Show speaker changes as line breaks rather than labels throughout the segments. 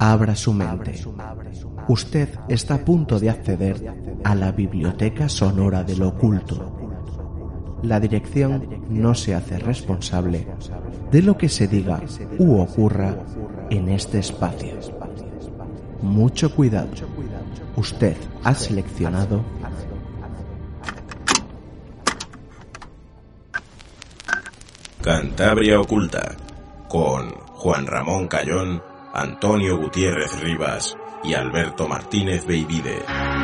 abra su mente. Usted está a punto de acceder a la biblioteca sonora de lo oculto. La dirección no se hace responsable de lo que se diga u ocurra en este espacio. Mucho cuidado. Usted ha seleccionado
Cantabria Oculta, con Juan Ramón Cayón, Antonio Gutiérrez Rivas y Alberto Martínez Beivide.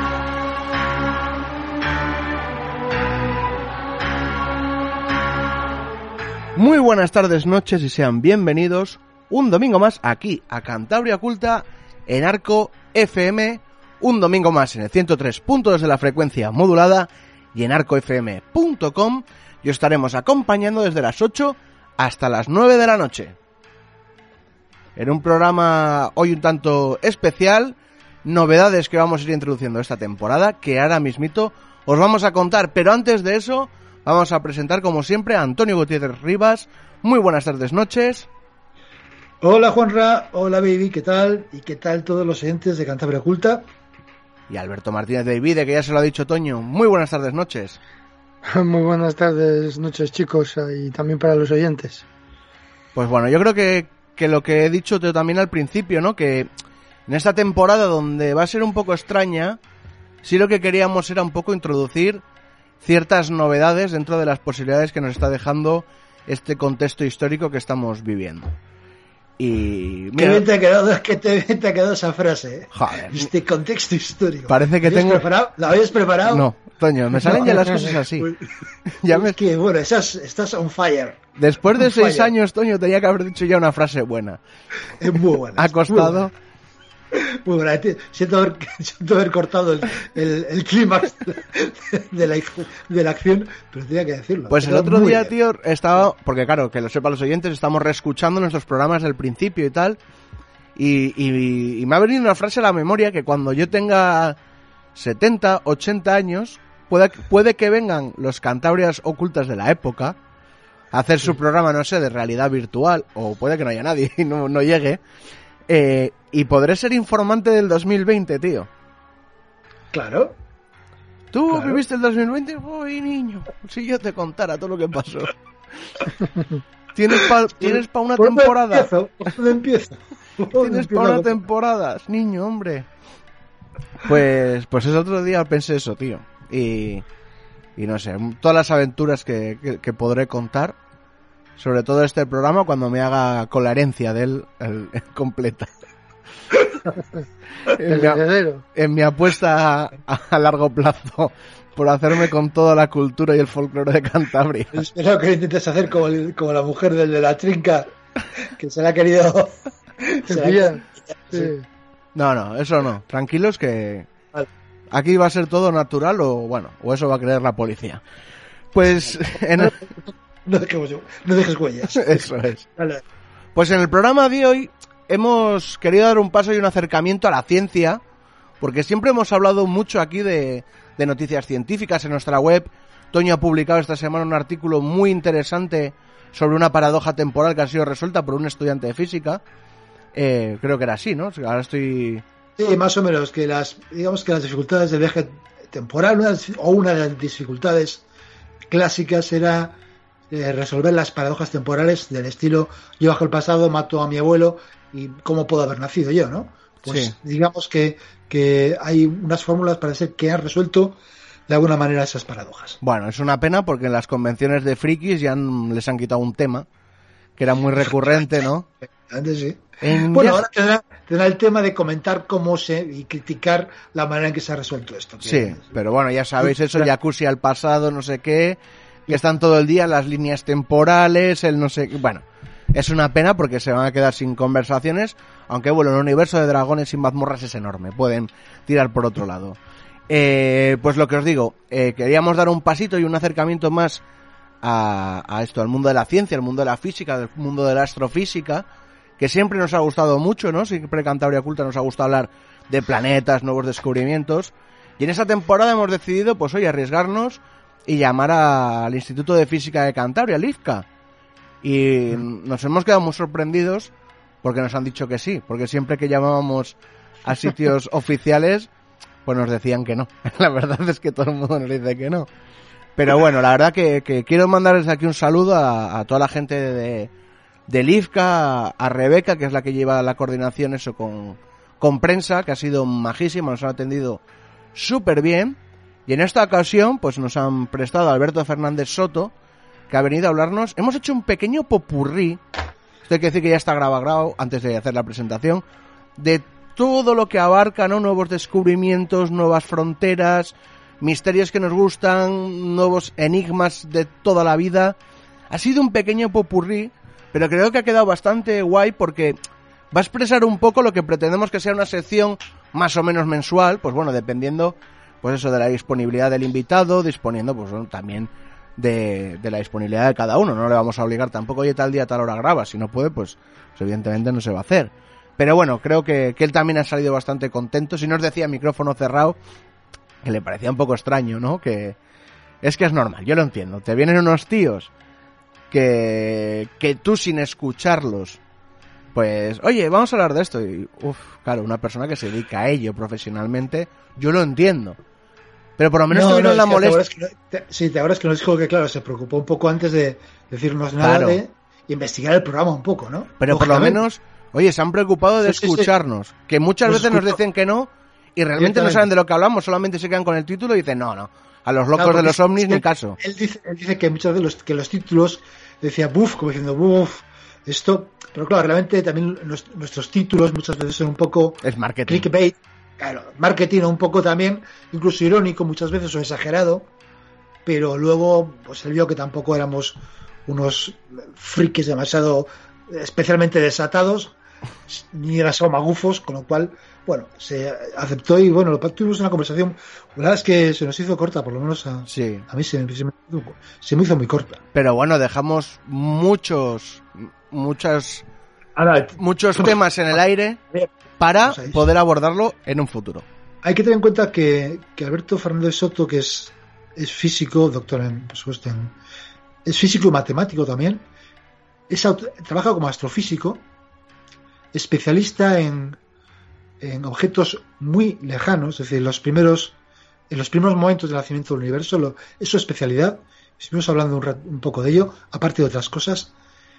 Muy buenas tardes, noches y sean bienvenidos un domingo más aquí a Cantabria Oculta en Arco FM, un domingo más en el 103.2 de la frecuencia modulada y en arcofm.com. Y os estaremos acompañando desde las 8 hasta las 9 de la noche. En un programa hoy un tanto especial, novedades que vamos a ir introduciendo esta temporada, que ahora mismito os vamos a contar. Pero antes de eso, vamos a presentar como siempre a Antonio Gutiérrez Rivas. Muy buenas tardes, noches.
Hola Juanra, hola Baby, ¿qué tal? ¿Y qué tal todos los oyentes de Cantabria Oculta?
Y Alberto Martínez Beivide, que ya se lo ha dicho Toño. Muy buenas tardes, noches.
Muy buenas tardes, noches chicos, y también para los oyentes.
Pues bueno, yo creo que lo que he dicho yo también al principio, ¿no? Que en esta temporada donde va a ser un poco extraña, sí lo que queríamos era un poco introducir ciertas novedades dentro de las posibilidades que nos está dejando este contexto histórico que estamos viviendo. Y mira,
qué bien te ha quedado esa frase, ¿eh?
Joder,
este contexto histórico.
Parece que tengo...
¿La habías preparado?
No, Toño, me salen ya las cosas así.
Ya es que, bueno, estás on fire.
Después de 6 años, Toño, tenía que haber dicho ya una frase buena.
Es muy buena.
Ha costado...
Muy buena. Siento haber cortado el clímax de la acción, pero tenía que decirlo.
Pues el otro día, tío, estaba... Porque claro, que lo sepan los oyentes, estamos reescuchando nuestros programas del principio y tal, y me ha venido una frase a la memoria que cuando yo tenga 70, 80 años, puede que vengan los Cantabrias Ocultas de la época a hacer su programa, no sé, de realidad virtual, o puede que no haya nadie y no llegue, y podré ser informante del 2020, tío.
Claro.
¿Tú viviste el 2020? Uy, niño, si yo te contara todo lo que pasó. ¿Tienes pa una temporada?
¿Por dónde empiezo?
¿Tienes pa una temporada? Niño, hombre. Pues el otro día pensé eso, tío. Y no sé, todas las aventuras que podré contar, sobre todo este programa, cuando me haga con la herencia de él completa. en mi apuesta a largo plazo por hacerme con toda la cultura y el folclore de Cantabria.
Espero que intentes hacer como la mujer del de la trinca, que se la ha querido...
Sí.
No, eso no. Tranquilos que aquí va a ser todo natural o eso va a creer la policía. Pues
no dejes huellas.
Eso es.
Dale.
Pues en el programa de hoy hemos querido dar un paso y un acercamiento a la ciencia, porque siempre hemos hablado mucho aquí de noticias científicas en nuestra web. Toño ha publicado esta semana un artículo muy interesante sobre una paradoja temporal que ha sido resuelta por un estudiante de física. Creo que era así, ¿no? Ahora estoy...
Sí, más o menos, digamos que las dificultades del viaje temporal, una de las dificultades clásicas era resolver las paradojas temporales del estilo: yo bajo el pasado, mato a mi abuelo y cómo puedo haber nacido yo, ¿no? Pues sí. Digamos que hay unas fórmulas para ser que han resuelto de alguna manera esas paradojas.
Bueno, es una pena porque en las convenciones de frikis ya les han quitado un tema que era muy recurrente, ¿no?
Antes sí. Bueno, ahora tendrá el tema de comentar y criticar la manera en que se ha resuelto esto.
Sí, pero bueno, ya sabéis eso, jacuzzi al pasado, no sé qué, que están todo el día las líneas temporales, el no sé qué. Bueno, es una pena porque se van a quedar sin conversaciones, aunque bueno, el universo de dragones y mazmorras es enorme, pueden tirar por otro lado. Pues lo que os digo, queríamos dar un pasito y un acercamiento más a esto, al mundo de la ciencia, al mundo de la física, al mundo de la astrofísica, que siempre nos ha gustado mucho, ¿no? Siempre Cantabria Oculta nos ha gustado hablar de planetas, nuevos descubrimientos. Y en esta temporada hemos decidido, pues hoy, arriesgarnos y llamar al Instituto de Física de Cantabria, el IFCA. Y nos hemos quedado muy sorprendidos porque nos han dicho que sí, porque siempre que llamábamos a sitios oficiales, pues nos decían que no. La verdad es que todo el mundo nos dice que no. Pero bueno, la verdad que quiero mandarles aquí un saludo a toda la gente del IFCA, a Rebeca, que es la que lleva la coordinación eso con prensa, que ha sido majísima, nos han atendido súper bien. Y en esta ocasión, pues nos han prestado a Alberto Fernández Soto, que ha venido a hablarnos. Hemos hecho un pequeño popurrí, esto hay que decir que ya está grabado antes de hacer la presentación, de todo lo que abarca, ¿no? Nuevos descubrimientos, nuevas fronteras, misterios que nos gustan, nuevos enigmas de toda la vida. Ha sido un pequeño popurrí, pero creo que ha quedado bastante guay porque va a expresar un poco lo que pretendemos que sea una sección más o menos mensual, pues bueno, dependiendo pues eso de la disponibilidad del invitado, disponiendo pues bueno, también de la disponibilidad de cada uno. No le vamos a obligar tampoco, oye, tal día, tal hora graba, si no puede, pues evidentemente no se va a hacer. Pero bueno, creo que él también ha salido bastante contento. Si nos decía micrófono cerrado, que le parecía un poco extraño, ¿no? Que es normal, yo lo entiendo. Te vienen unos tíos que tú sin escucharlos, pues, oye, vamos a hablar de esto. Y, claro, una persona que se dedica a ello profesionalmente, yo lo entiendo. Pero por lo menos tuvieron la molestia.
Te acuerdas que nos dijo que, claro, se preocupó un poco antes de decirnos nada, claro, de investigar el programa un poco, ¿no?
Pero por lo menos, oye, se han preocupado de escucharnos. Que muchas veces nos dicen que no, y realmente no saben de lo que hablamos, solamente se quedan con el título y dicen, no, a los locos de los ovnis ni caso.
Él dice que muchas veces los títulos decía buf, como diciendo buf, esto, pero claro, realmente también nuestros títulos muchas veces son un poco
es marketing,
clickbait, claro, marketing un poco también, incluso irónico muchas veces o exagerado, pero luego pues él vio que tampoco éramos unos frikis demasiado especialmente desatados, ni demasiado magufos, con lo cual, bueno, se aceptó y bueno, tuvimos una conversación, la verdad es que se nos hizo corta, por lo menos a mí se me hizo muy corta.
Pero bueno, dejamos muchos temas en el aire para poder abordarlo en un futuro.
Hay que tener en cuenta que Alberto Fernández Soto, que es físico, doctor por supuesto es físico y matemático también, trabaja como astrofísico, especialista en objetos muy lejanos, es decir, en los primeros momentos del nacimiento del universo, es su especialidad. Estuvimos hablando un poco de ello, aparte de otras cosas.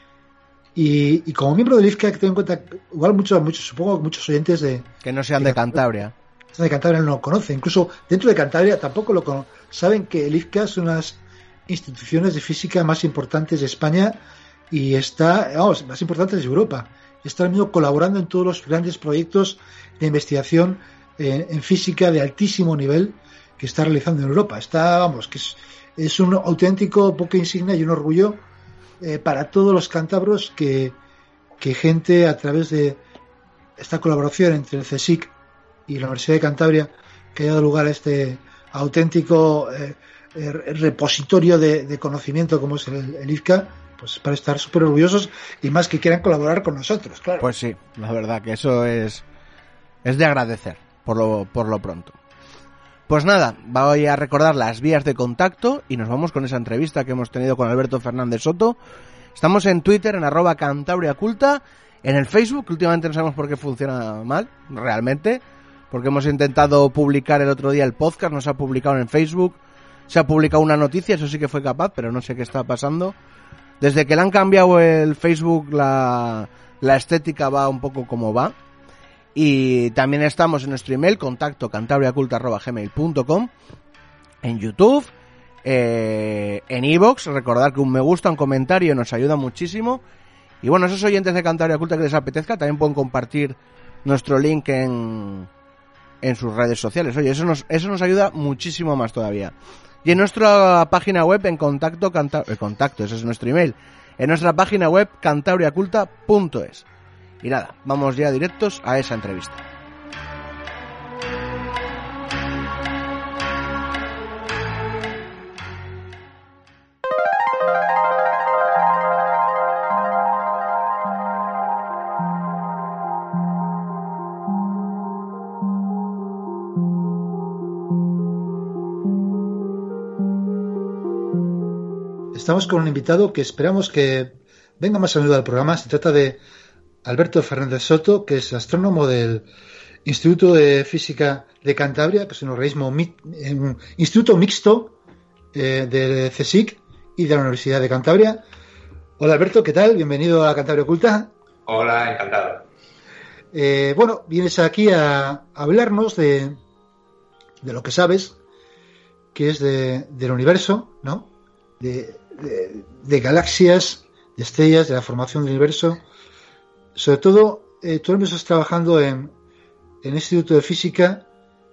Y como miembro del IFCA, hay que tener en cuenta, igual supongo que muchos oyentes
que no sean de Cantabria.
De Cantabria no lo conocen, incluso dentro de Cantabria tampoco lo conocen. Saben que el IFCA es una de las instituciones de física más importantes de España y más importantes de Europa. Está mismo colaborando en todos los grandes proyectos de investigación en física de altísimo nivel que está realizando en Europa. Que es un auténtico buque insignia y un orgullo para todos los cántabros que gente a través de esta colaboración entre el CSIC y la Universidad de Cantabria, que ha dado lugar a este auténtico repositorio de conocimiento como es el IFCA, pues para estar súper orgullosos y más que quieran colaborar con nosotros, claro.
Pues sí, la verdad que eso es de agradecer por lo pronto. Pues nada, voy a recordar las vías de contacto y nos vamos con esa entrevista que hemos tenido con Alberto Fernández Soto. Estamos en Twitter, en @CantabriaCulta, en el Facebook, que últimamente no sabemos por qué funciona mal, realmente, porque hemos intentado publicar el otro día el podcast, no se ha publicado en Facebook, se ha publicado una noticia, eso sí que fue capaz, pero no sé qué está pasando. Desde que le han cambiado el Facebook, la estética va un poco como va. Y también estamos en nuestro email, contacto cantabriaculta@gmail.com, en YouTube, en iVoox. Recordar que un me gusta, un comentario nos ayuda muchísimo. Y bueno, esos oyentes de Cantabria Culta que les apetezca también pueden compartir nuestro link en sus redes sociales. Oye, eso nos ayuda muchísimo más todavía. Y en nuestra página web, en contacto, ese es nuestro email, en nuestra página web cantabriaculta.es. Y nada, vamos ya directos a esa entrevista.
Estamos con un invitado que esperamos que venga más a menudo al programa. Se trata de Alberto Fernández Soto, que es astrónomo del Instituto de Física de Cantabria, que es un organismo, un instituto mixto del CSIC y de la Universidad de Cantabria. Hola Alberto, ¿qué tal? Bienvenido a Cantabria Oculta.
Hola, encantado.
Bueno, vienes aquí a hablarnos de lo que sabes, que es del universo, ¿no? De galaxias, de estrellas, de la formación del universo. Sobre todo, tú ahora estás trabajando en el Instituto de Física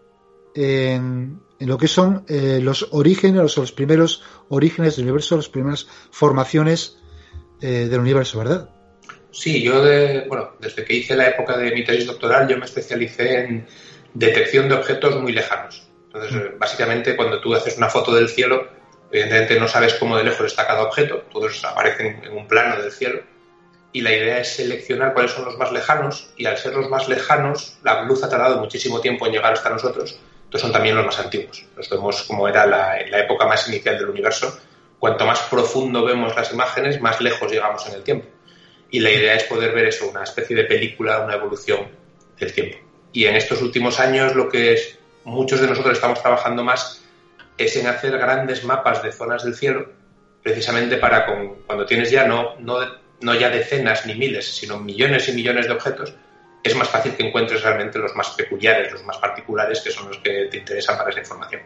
en lo que son los orígenes, los primeros orígenes del universo, las primeras formaciones del universo, ¿verdad?
Sí, yo desde que hice la época de mi tesis doctoral, yo me especialicé en detección de objetos muy lejanos. Entonces, básicamente, cuando tú haces una foto del cielo, evidentemente no sabes cómo de lejos está cada objeto, todos aparecen en un plano del cielo, y la idea es seleccionar cuáles son los más lejanos, y al ser los más lejanos, la luz ha tardado muchísimo tiempo en llegar hasta nosotros, entonces son también los más antiguos. Los vemos como era en la época más inicial del universo. Cuanto más profundo vemos las imágenes, más lejos llegamos en el tiempo. Y la idea es poder ver eso, una especie de película, una evolución del tiempo. Y en estos últimos años lo que muchos de nosotros estamos trabajando más es en hacer grandes mapas de zonas del cielo, precisamente para cuando tienes ya no ya decenas ni miles, sino millones y millones de objetos, es más fácil que encuentres realmente los más peculiares, los más particulares, que son los que te interesan para esa información.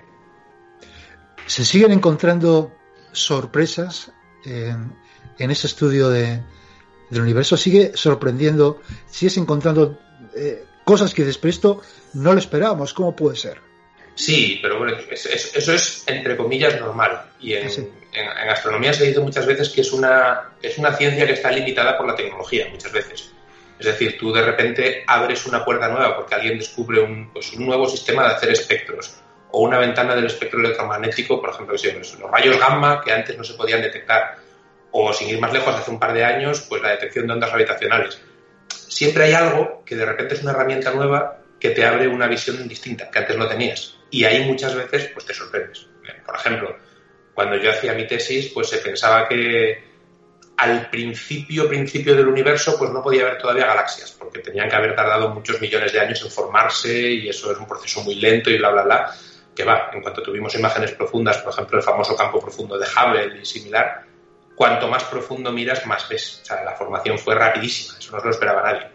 ¿Se siguen encontrando sorpresas en ese estudio del universo? ¿Sigue sorprendiendo? ¿Sigues encontrando cosas que después esto no lo esperábamos? ¿Cómo puede ser?
Sí, pero bueno, eso es entre comillas normal. Y en astronomía se dice muchas veces que es una ciencia que está limitada por la tecnología, muchas veces. Es decir, tú de repente abres una puerta nueva porque alguien descubre un nuevo sistema de hacer espectros, o una ventana del espectro electromagnético, por ejemplo, los rayos gamma que antes no se podían detectar, o sin ir más lejos, hace un par de años, pues la detección de ondas gravitacionales. Siempre hay algo que de repente es una herramienta nueva que te abre una visión distinta, que antes no tenías. Y ahí muchas veces pues te sorprendes. Por ejemplo, cuando yo hacía mi tesis, pues se pensaba que al principio del universo pues no podía haber todavía galaxias, porque tenían que haber tardado muchos millones de años en formarse y eso es un proceso muy lento y bla, bla, bla. Que va, en cuanto tuvimos imágenes profundas, por ejemplo, el famoso campo profundo de Hubble y similar, cuanto más profundo miras, más ves. O sea, la formación fue rapidísima, eso no se lo esperaba nadie.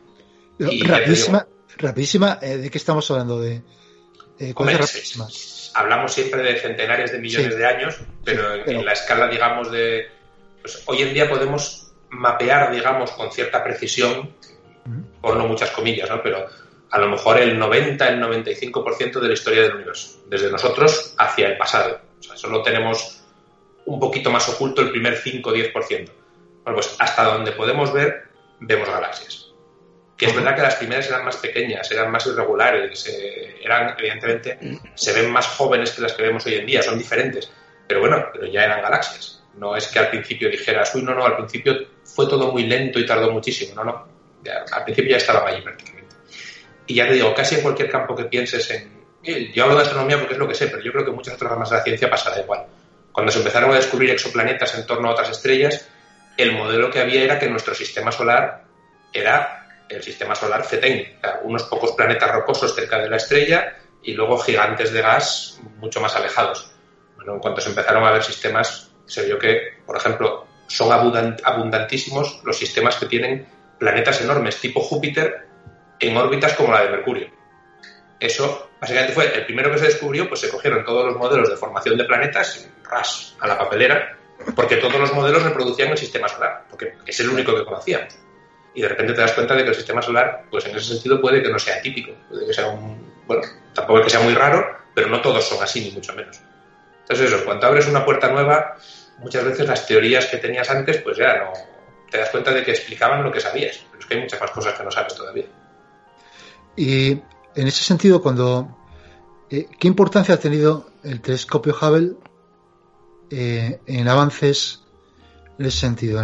Rapidísima, ¿de qué estamos hablando? ¿Cuál es rapidísima?
Hablamos siempre de centenares de millones de años, pero en la escala, digamos, pues hoy en día podemos mapear, digamos, con cierta precisión, por no muchas comillas, ¿no? Pero a lo mejor el 95% de la historia del universo, desde nosotros hacia el pasado. O sea, solo tenemos un poquito más oculto el primer 5 o 10%. Bueno, pues hasta donde podemos ver, vemos galaxias. Que es verdad que las primeras eran más pequeñas, eran más irregulares, evidentemente, se ven más jóvenes que las que vemos hoy en día, son diferentes, pero ya eran galaxias. No es que al principio dijeras, al principio fue todo muy lento y tardó muchísimo, al principio ya estaban allí prácticamente. Y ya te digo, casi en cualquier campo que pienses yo hablo de astronomía porque es lo que sé, pero yo creo que en muchas otras ramas de la ciencia pasará igual. Cuando se empezaron a descubrir exoplanetas en torno a otras estrellas, el modelo que había era que nuestro sistema solar era el sistema solar CETEN, o sea, unos pocos planetas rocosos cerca de la estrella y luego gigantes de gas mucho más alejados. Bueno, en cuanto se empezaron a ver sistemas, se vio que, por ejemplo, son abundantísimos los sistemas que tienen planetas enormes tipo Júpiter en órbitas como la de Mercurio. Eso básicamente fue el primero que se descubrió, pues se cogieron todos los modelos de formación de planetas, ras, a la papelera, porque todos los modelos reproducían el sistema solar, porque es el único que conocíamos. Y de repente te das cuenta de que el sistema solar, pues en ese sentido puede que no sea típico, puede que sea tampoco es que sea muy raro, pero no todos son así, ni mucho menos. Entonces eso, cuando abres una puerta nueva, muchas veces las teorías que tenías antes, pues ya no, te das cuenta de que explicaban lo que sabías, pero es que hay muchas más cosas que no sabes todavía.
Y en ese sentido, ¿qué importancia ha tenido el telescopio Hubble en avances en ese sentido?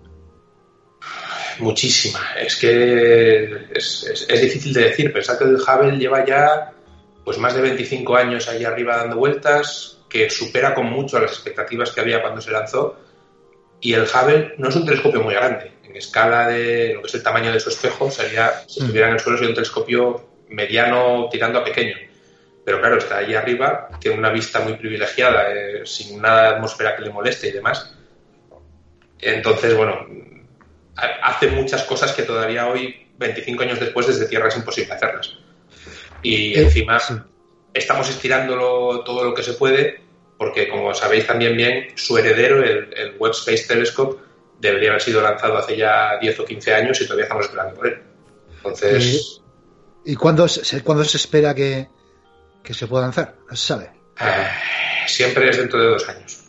Muchísima. Es que es difícil de decir. Pensad que el Hubble lleva ya pues más de 25 años ahí arriba dando vueltas, que supera con mucho a las expectativas que había cuando se lanzó. Y el Hubble no es un telescopio muy grande. En escala de lo que es el tamaño de su espejo, sería, si estuviera en el suelo, sería un telescopio mediano tirando a pequeño. Pero claro, está ahí arriba, tiene una vista muy privilegiada, sin nada de atmósfera que le moleste y demás. Entonces, bueno, hace muchas cosas que todavía hoy, 25 años después, desde Tierra es imposible hacerlas. Y encima estamos estirándolo todo lo que se puede, porque como sabéis también bien, su heredero, el Webb Space Telescope, debería haber sido lanzado hace ya 10 o 15 años y todavía estamos esperando por él. Entonces...
¿Y cuándo se espera que se pueda lanzar? No se sabe.
Siempre es dentro de 2 años.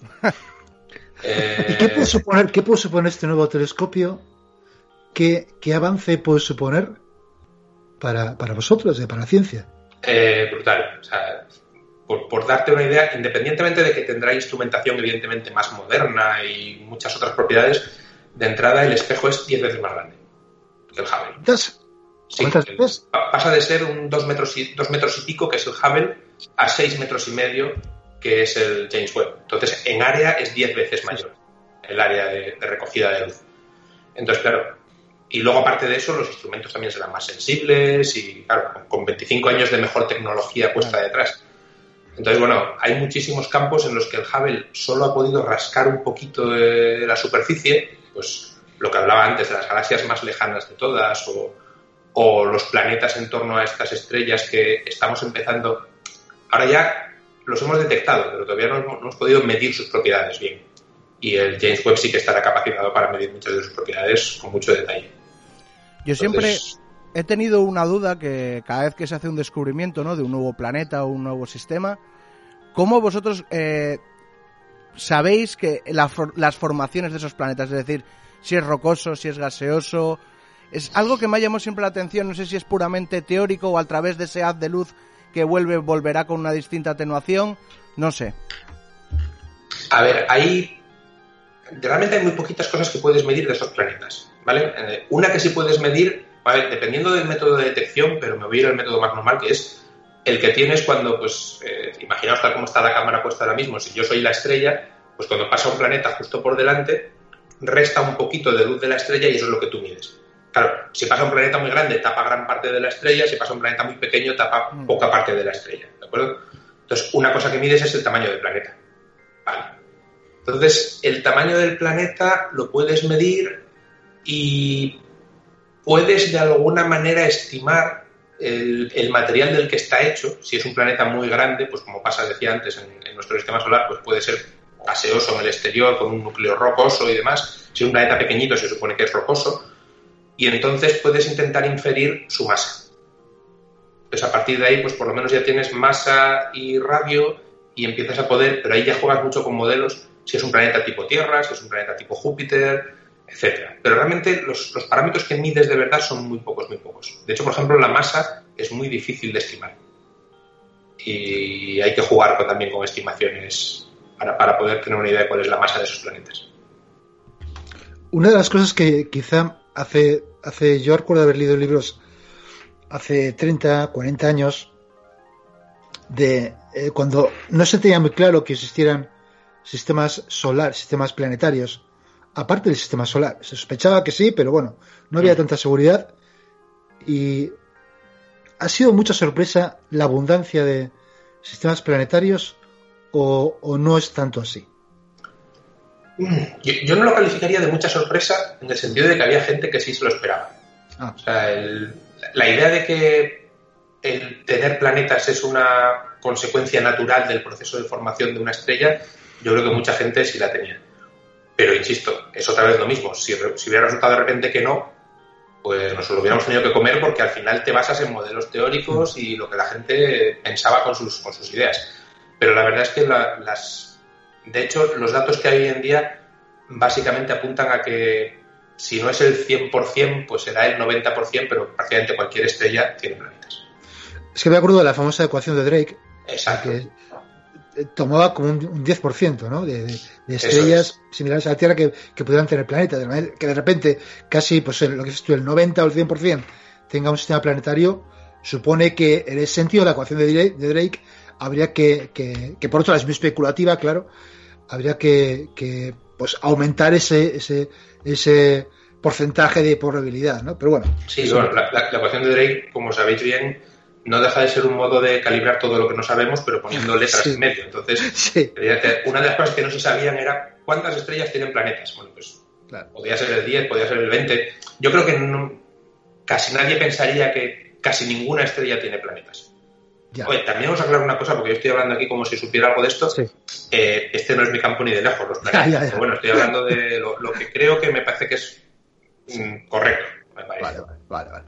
¿Y qué puede suponer este nuevo telescopio? ¿Qué avance puede suponer para vosotros, para la ciencia?
Brutal. O sea, por darte una idea, independientemente de que tendrá instrumentación evidentemente más moderna y muchas otras propiedades, de entrada el espejo es 10 veces más grande que el Hubble. Sí, pasa de ser un 2 metros y pico, que es el Hubble, a 6 metros y medio, que es el James Webb. Entonces, en área es 10 veces mayor el área de recogida de luz. Entonces, claro, y luego aparte de eso, los instrumentos también serán más sensibles y, claro, con 25 años de mejor tecnología puesta detrás. Entonces, bueno, hay muchísimos campos en los que el Hubble solo ha podido rascar un poquito de la superficie, pues lo que hablaba antes de las galaxias más lejanas de todas, o los planetas en torno a estas estrellas que estamos empezando. Ahora ya los hemos detectado, pero todavía no hemos podido medir sus propiedades bien. Y el James Webb sí que estará capacitado para medir muchas de sus propiedades con mucho detalle.
Yo siempre he tenido una duda, que cada vez que se hace un descubrimiento, ¿no?, de un nuevo planeta o un nuevo sistema, ¿cómo vosotros sabéis que las formaciones de esos planetas, es decir, si es rocoso, si es gaseoso? Es algo que me ha llamado siempre la atención, no sé si es puramente teórico o a través de ese haz de luz que volverá con una distinta atenuación, no sé.
A ver, realmente hay muy poquitas cosas que puedes medir de esos planetas, ¿vale? Una que sí puedes medir, ¿vale?, dependiendo del método de detección, pero me voy a ir al método más normal, que es el que tienes cuando, pues, imaginaos tal como está la cámara puesta ahora mismo. Si yo soy la estrella, pues cuando pasa un planeta justo por delante, resta un poquito de luz de la estrella y eso es lo que tú mides. Claro, si pasa un planeta muy grande, tapa gran parte de la estrella, si pasa un planeta muy pequeño, tapa poca parte de la estrella, ¿de acuerdo? Entonces, una cosa que mides es el tamaño del planeta, ¿vale? Entonces, el tamaño del planeta lo puedes medir y puedes de alguna manera estimar el material del que está hecho. Si es un planeta muy grande, pues como decía antes, en nuestro sistema solar, pues puede ser gaseoso en el exterior, con un núcleo rocoso y demás. Si es un planeta pequeñito, se supone que es rocoso. Y entonces puedes intentar inferir su masa. Entonces, a partir de ahí, pues por lo menos ya tienes masa y radio y empiezas a poder, pero ahí ya juegas mucho con modelos, si es un planeta tipo Tierra, si es un planeta tipo Júpiter, etcétera. Pero realmente los parámetros que mides de verdad son muy pocos, muy pocos. De hecho, por ejemplo, la masa es muy difícil de estimar. Y hay que jugar también con estimaciones para poder tener una idea de cuál es la masa de esos planetas.
Una de las cosas que quizá yo recuerdo haber leído libros hace 30, 40 años de cuando no se tenía muy claro que existieran sistemas planetarios, aparte del sistema solar. Se sospechaba que sí, pero bueno, no había tanta seguridad y ha sido mucha sorpresa la abundancia de sistemas planetarios o no es tanto así.
Yo no lo calificaría de mucha sorpresa en el sentido de que había gente que sí se lo esperaba. O sea, la idea de que el tener planetas es una consecuencia natural del proceso de formación de una estrella, yo creo que mucha gente sí la tenía. Pero insisto, es otra vez lo mismo. Si hubiera resultado de repente que no, pues nos lo hubiéramos tenido que comer, porque al final te basas en modelos teóricos y lo que la gente pensaba con sus ideas. Pero la verdad es que de hecho, los datos que hay hoy en día básicamente apuntan a que si no es el 100%, pues será el 90%, pero prácticamente cualquier estrella tiene planetas.
Es que me acuerdo de la famosa ecuación de Drake.
Exacto.
Que tomaba como un 10%, ¿no?, de estrellas similares a la Tierra que pudieran tener planetas. De manera que de repente casi, pues lo que es el 90 o el 100% tenga un sistema planetario, supone que en ese sentido la ecuación de Drake habría que por otro lado es muy especulativa, claro, habría que pues aumentar ese porcentaje de probabilidad, ¿no? Pero bueno.
Sí, bueno, la ecuación de Drake, como sabéis bien, no deja de ser un modo de calibrar todo lo que no sabemos, pero poniendo letras en medio. Entonces, una de las cosas que no se sabían era cuántas estrellas tienen planetas. Bueno, pues podía ser el 10, podía ser el 20. Yo creo que casi nadie pensaría que casi ninguna estrella tiene planetas. Oye, también vamos a aclarar una cosa, porque yo estoy hablando aquí como si supiera algo de esto. Sí. Este no es mi campo ni de lejos, los planetas. Pero bueno, estoy hablando de lo que creo que me parece que es correcto. Me parece.
Vale.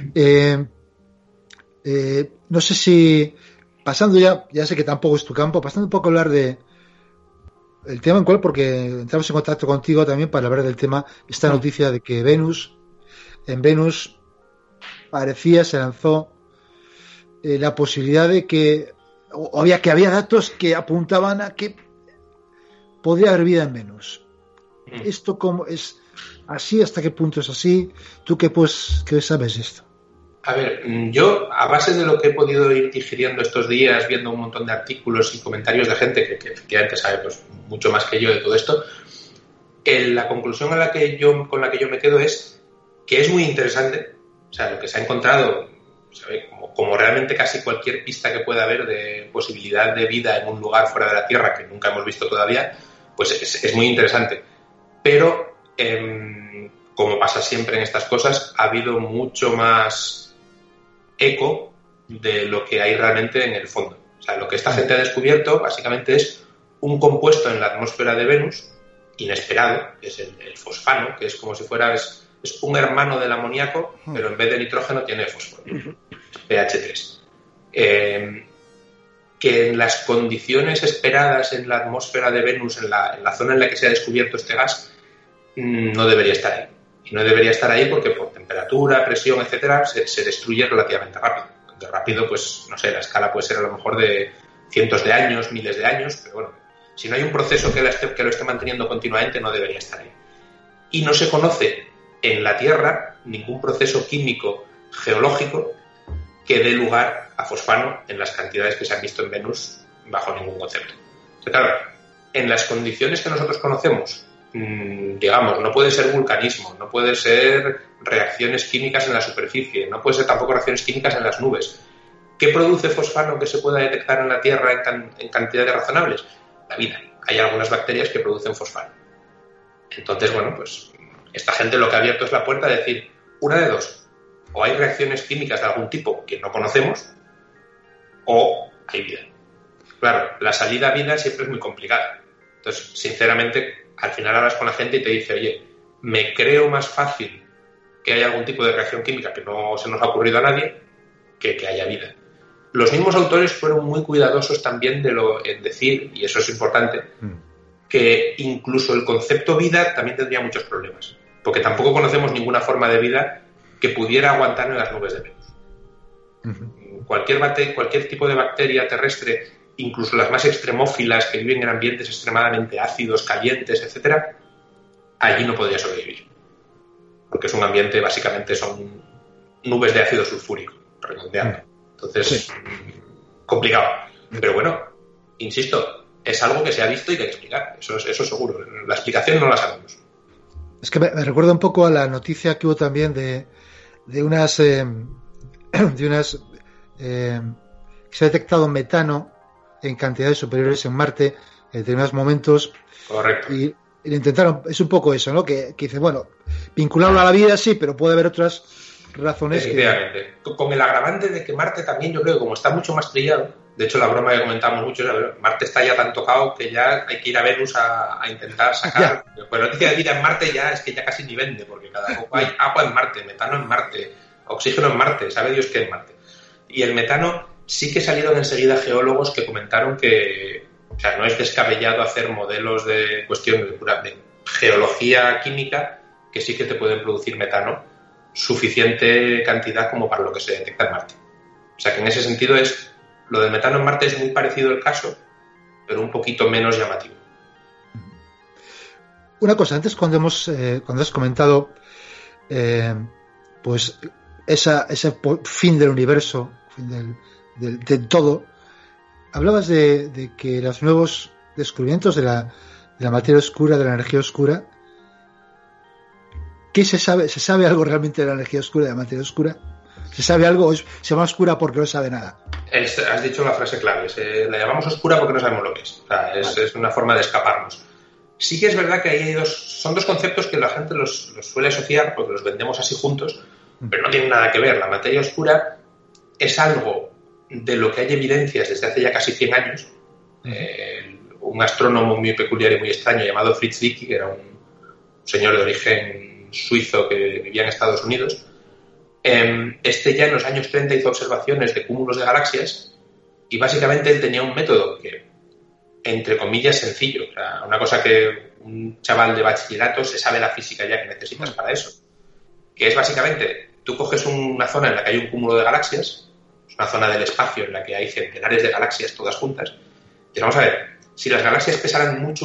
No sé si, pasando ya sé que tampoco es tu campo, pasando un poco a hablar de el tema en cual, porque entramos en contacto contigo también para hablar del tema, esta noticia de que en Venus se lanzó la posibilidad de que había datos que apuntaban a que podría haber vida en Venus. ¿Esto cómo es así? ¿Hasta qué punto es así? ¿Tú qué sabes de esto?
A ver, yo, a base de lo que he podido ir digiriendo estos días, viendo un montón de artículos y comentarios de gente que efectivamente sabe pues, mucho más que yo de todo esto, la conclusión con la que yo me quedo es que es muy interesante. O sea, lo que se ha encontrado, ¿sabe? Como realmente casi cualquier pista que pueda haber de posibilidad de vida en un lugar fuera de la Tierra que nunca hemos visto todavía, pues es muy interesante. Pero, como pasa siempre en estas cosas, ha habido mucho más eco de lo que hay realmente en el fondo. O sea, lo que esta gente ha descubierto básicamente es un compuesto en la atmósfera de Venus, inesperado, que es el fosfano, que es como si fuera... Es un hermano del amoníaco, pero en vez de nitrógeno tiene fósforo, pH3. Que en las condiciones esperadas en la atmósfera de Venus, en la zona en la que se ha descubierto este gas, no debería estar ahí. Y no debería estar ahí porque por temperatura, presión, etcétera, se destruye relativamente rápido. De rápido, pues, no sé, la escala puede ser a lo mejor de cientos de años, miles de años, pero bueno, si no hay un proceso que lo esté manteniendo continuamente, no debería estar ahí. Y no se conoce en la Tierra ningún proceso químico geológico que dé lugar a fosfano en las cantidades que se han visto en Venus bajo ningún concepto. O sea, claro, en las condiciones que nosotros conocemos, digamos, no puede ser vulcanismo, no puede ser reacciones químicas en la superficie, no puede ser tampoco reacciones químicas en las nubes. ¿Qué produce fosfano que se pueda detectar en la Tierra en cantidades razonables? La vida. Hay algunas bacterias que producen fosfano. Entonces, bueno, pues esta gente lo que ha abierto es la puerta a decir, una de dos, o hay reacciones químicas de algún tipo que no conocemos, o hay vida. Claro, la salida a vida siempre es muy complicada. Entonces, sinceramente, al final hablas con la gente y te dice, oye, me creo más fácil que haya algún tipo de reacción química que no se nos ha ocurrido a nadie que haya vida. Los mismos autores fueron muy cuidadosos también en decir, y eso es importante, que incluso el concepto vida también tendría muchos problemas, porque tampoco conocemos ninguna forma de vida que pudiera aguantar en las nubes de Venus. Cualquier tipo de bacteria terrestre, incluso las más extremófilas que viven en ambientes extremadamente ácidos, calientes, etcétera, allí no podría sobrevivir, porque es un ambiente, básicamente son nubes de ácido sulfúrico, redondeando. Entonces, complicado. Pero bueno, insisto, es algo que se ha visto y que hay que explicar. Eso seguro. La explicación no la sabemos.
Es que me recuerda un poco a la noticia que hubo también de unas que se ha detectado metano en cantidades superiores en Marte en determinados momentos.
Correcto.
Y intentaron, es un poco eso, ¿no? Que dice, bueno, vincularlo a la vida sí, pero puede haber otras razones.
Efectivamente. Con el agravante de que Marte también, yo creo que como está mucho más trillado, de hecho la broma que comentamos mucho es, Marte está ya tan tocado que ya hay que ir a Venus a intentar sacar. Pues la noticia de vida en Marte ya es que ya casi ni vende, porque cada poco hay agua en Marte, metano en Marte, oxígeno en Marte, sabe Dios qué en Marte. Y el metano sí que salieron enseguida geólogos que comentaron que, o sea, no es descabellado hacer modelos de cuestión de geología química que sí que te pueden producir metano suficiente cantidad como para lo que se detecta en Marte. O sea que en ese sentido lo del metano en Marte es muy parecido el caso, pero un poquito menos llamativo.
Una cosa, antes cuando has comentado pues ese fin del universo, fin del todo, hablabas de que los nuevos descubrimientos de de la materia oscura, de la energía oscura. ¿Qué se sabe? ¿Se sabe algo realmente de la energía oscura, de la materia oscura? ¿Se sabe algo o se llama oscura porque no sabe nada?
Has dicho la frase clave. La llamamos oscura porque no sabemos lo que es. O sea, es una forma de escaparnos. Sí que es verdad que ahí hay son dos conceptos que la gente los suele asociar porque los vendemos así juntos, pero no tienen nada que ver. La materia oscura es algo de lo que hay evidencias desde hace ya casi 100 años. Un astrónomo muy peculiar y muy extraño llamado Fritz Zwicky, que era un señor de origen suizo que vivía en Estados Unidos, ya en los años 30 hizo observaciones de cúmulos de galaxias y básicamente él tenía un método que, entre comillas, sencillo. O sea, una cosa que un chaval de bachillerato se sabe la física ya que necesitas para eso. Que es básicamente, tú coges una zona en la que hay un cúmulo de galaxias, es una zona del espacio en la que hay centenares de galaxias todas juntas, y vamos a ver, si las galaxias pesaran mucho,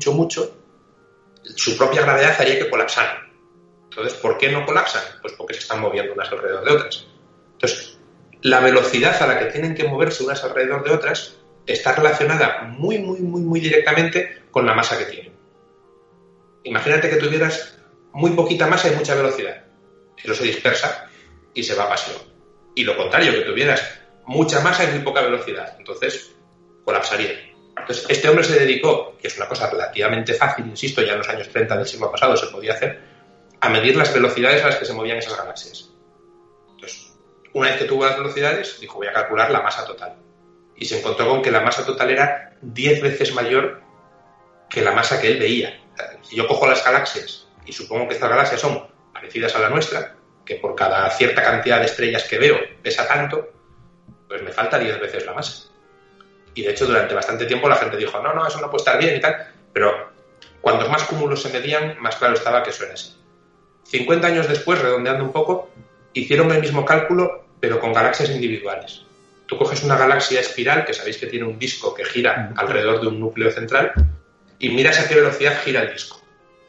su propia gravedad haría que colapsaran. Entonces, ¿por qué no colapsan? Pues porque se están moviendo unas alrededor de otras. Entonces, la velocidad a la que tienen que moverse unas alrededor de otras está relacionada muy directamente con la masa que tienen. Imagínate que tuvieras muy poquita masa y mucha velocidad. Eso se dispersa y se va a pasión. Y lo contrario, que tuvieras mucha masa y muy poca velocidad. Entonces, colapsaría. Entonces, este hombre se dedicó, que es una cosa relativamente fácil, insisto, ya en los años 30 del siglo pasado se podía hacer, a medir las velocidades a las que se movían esas galaxias. Entonces, una vez que tuvo las velocidades, dijo, voy a calcular la masa total. Y se encontró con que la masa total era 10 veces mayor que la masa que él veía. O sea, si yo cojo las galaxias y supongo que estas galaxias son parecidas a la nuestra, que por cada cierta cantidad de estrellas que veo pesa tanto, pues me falta 10 veces la masa. Y de hecho durante bastante tiempo la gente dijo, no, eso no puede estar bien y tal, pero cuantos más cúmulos se medían, más claro estaba que eso era así. 50 años después, redondeando un poco, hicieron el mismo cálculo, pero con galaxias individuales. Tú coges una galaxia espiral, que sabéis que tiene un disco que gira alrededor de un núcleo central, y miras a qué velocidad gira el disco.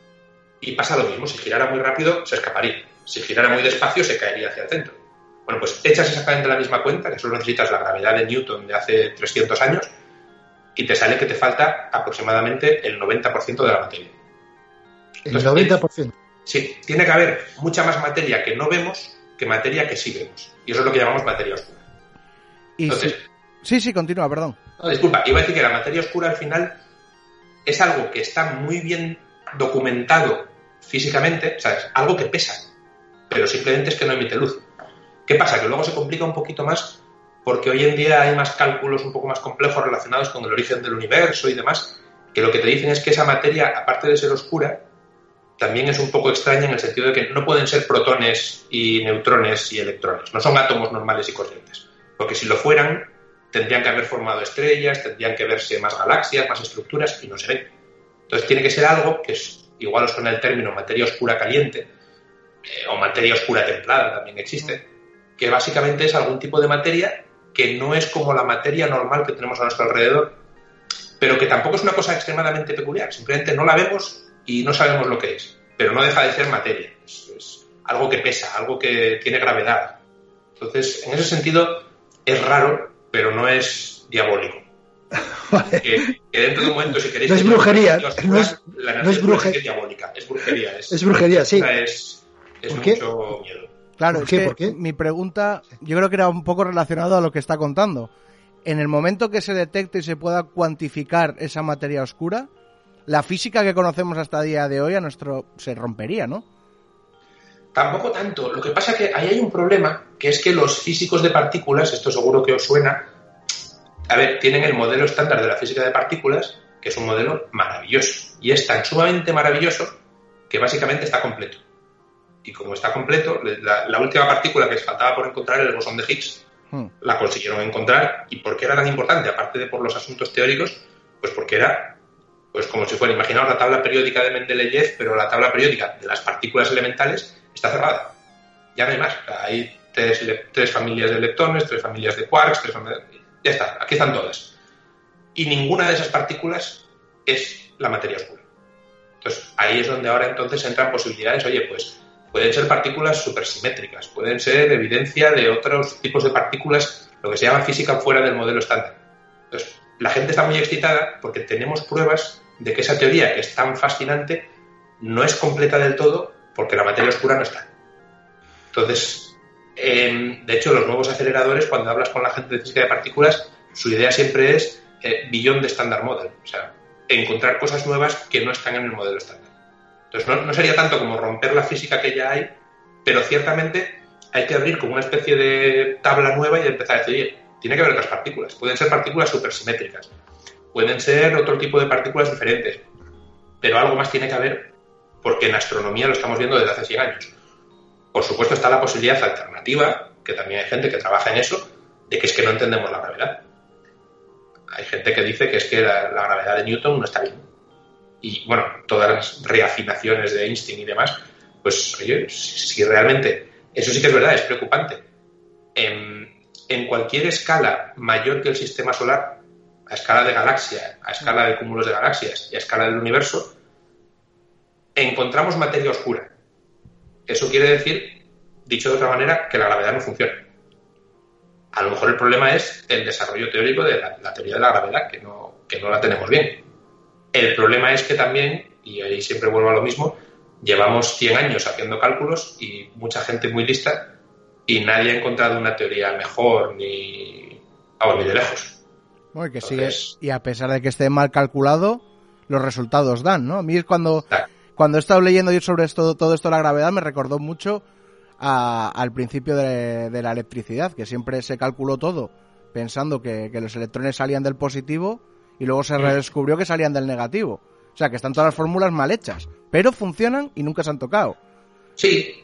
Y pasa lo mismo, si girara muy rápido, se escaparía. Si girara muy despacio, se caería hacia el centro. Bueno, pues echas exactamente la misma cuenta, que solo necesitas la gravedad de Newton de hace 300 años, y te sale que te falta aproximadamente el 90% de la materia.
Entonces, ¿el 90%?
Sí, tiene que haber mucha más materia que no vemos que materia que sí vemos. Y eso es lo que llamamos materia oscura. Entonces,
sí, continúa, perdón.
No, disculpa, iba a decir que la materia oscura al final es algo que está muy bien documentado físicamente, ¿sabes? Algo que pesa, pero simplemente es que no emite luz. ¿Qué pasa? Que luego se complica un poquito más porque hoy en día hay más cálculos un poco más complejos relacionados con el origen del universo y demás, que lo que te dicen es que esa materia, aparte de ser oscura, también es un poco extraña en el sentido de que no pueden ser protones y neutrones y electrones, no son átomos normales y corrientes, porque si lo fueran tendrían que haber formado estrellas, tendrían que verse más galaxias, más estructuras y no se ven. Entonces tiene que ser algo que es, igual os suena el término materia oscura caliente o materia oscura templada, también existe, que básicamente es algún tipo de materia que no es como la materia normal que tenemos a nuestro alrededor, pero que tampoco es una cosa extremadamente peculiar, simplemente no la vemos y no sabemos lo que es, pero no deja de ser materia, es algo que pesa, algo que tiene gravedad. Entonces, en ese sentido, es raro, pero no es diabólico. Vale. Que dentro de un momento, si queréis...
No es brujería,
no es brujería, es diabólica, es brujería.
Es brujería, sí.
Es mucho miedo.
Claro,
¿Por qué?
Mi pregunta, yo creo que era un poco relacionado a lo que está contando. En el momento que se detecte y se pueda cuantificar esa materia oscura, la física que conocemos hasta el día de hoy se rompería, ¿no?
Tampoco tanto. Lo que pasa es que ahí hay un problema, que es que los físicos de partículas, esto seguro que os suena, tienen el modelo estándar de la física de partículas, que es un modelo maravilloso. Y es tan sumamente maravilloso que básicamente está completo. Y como está completo, la última partícula que les faltaba por encontrar era el bosón de Higgs. La consiguieron encontrar. ¿Y por qué era tan importante? Aparte de por los asuntos teóricos, pues porque era pues como si fuera, imaginaos la tabla periódica de Mendeleev, pero la tabla periódica de las partículas elementales está cerrada. Ya no hay más. O sea, hay tres familias de leptones, 3 familias de quarks, ya está, aquí están todas. Y ninguna de esas partículas es la materia oscura. Entonces, ahí es donde ahora entonces entran posibilidades. Oye, pues pueden ser partículas supersimétricas, pueden ser evidencia de otros tipos de partículas, lo que se llama física fuera del modelo estándar. Entonces, la gente está muy excitada porque tenemos pruebas de que esa teoría, que es tan fascinante, no es completa del todo porque la materia oscura no está. Entonces, de hecho, los nuevos aceleradores, cuando hablas con la gente de física de partículas, su idea siempre es beyond the standard model, o sea, encontrar cosas nuevas que no están en el modelo estándar. Entonces, no sería tanto como romper la física que ya hay, pero ciertamente hay que abrir como una especie de tabla nueva y empezar a decir, oye, tiene que haber otras partículas. Pueden ser partículas supersimétricas, pueden ser otro tipo de partículas diferentes, pero algo más tiene que haber, porque en astronomía lo estamos viendo desde hace 100 años. Por supuesto está la posibilidad alternativa, que también hay gente que trabaja en eso, de que es que no entendemos la gravedad. Hay gente que dice que es que la gravedad de Newton no está bien. Y bueno, todas las reafinaciones de Einstein y demás, pues oye, si realmente, eso sí que es verdad, es preocupante. En cualquier escala mayor que el sistema solar, a escala de galaxia, a escala de cúmulos de galaxias y a escala del universo, encontramos materia oscura. Eso quiere decir, dicho de otra manera, que la gravedad no funciona. A lo mejor el problema es el desarrollo teórico de la teoría de la gravedad, que no la tenemos bien. El problema es que también, y ahí siempre vuelvo a lo mismo, llevamos 100 años haciendo cálculos y mucha gente muy lista y nadie ha encontrado una teoría mejor ni de lejos.
Bueno, que sigue, y a pesar de que esté mal calculado, los resultados dan, ¿no? A mí es cuando he estado leyendo yo sobre todo esto de la gravedad, me recordó mucho al principio de la electricidad, que siempre se calculó todo pensando que los electrones salían del positivo y luego se redescubrió que salían del negativo. O sea, que están todas las fórmulas mal hechas, pero funcionan y nunca se han tocado.
Sí.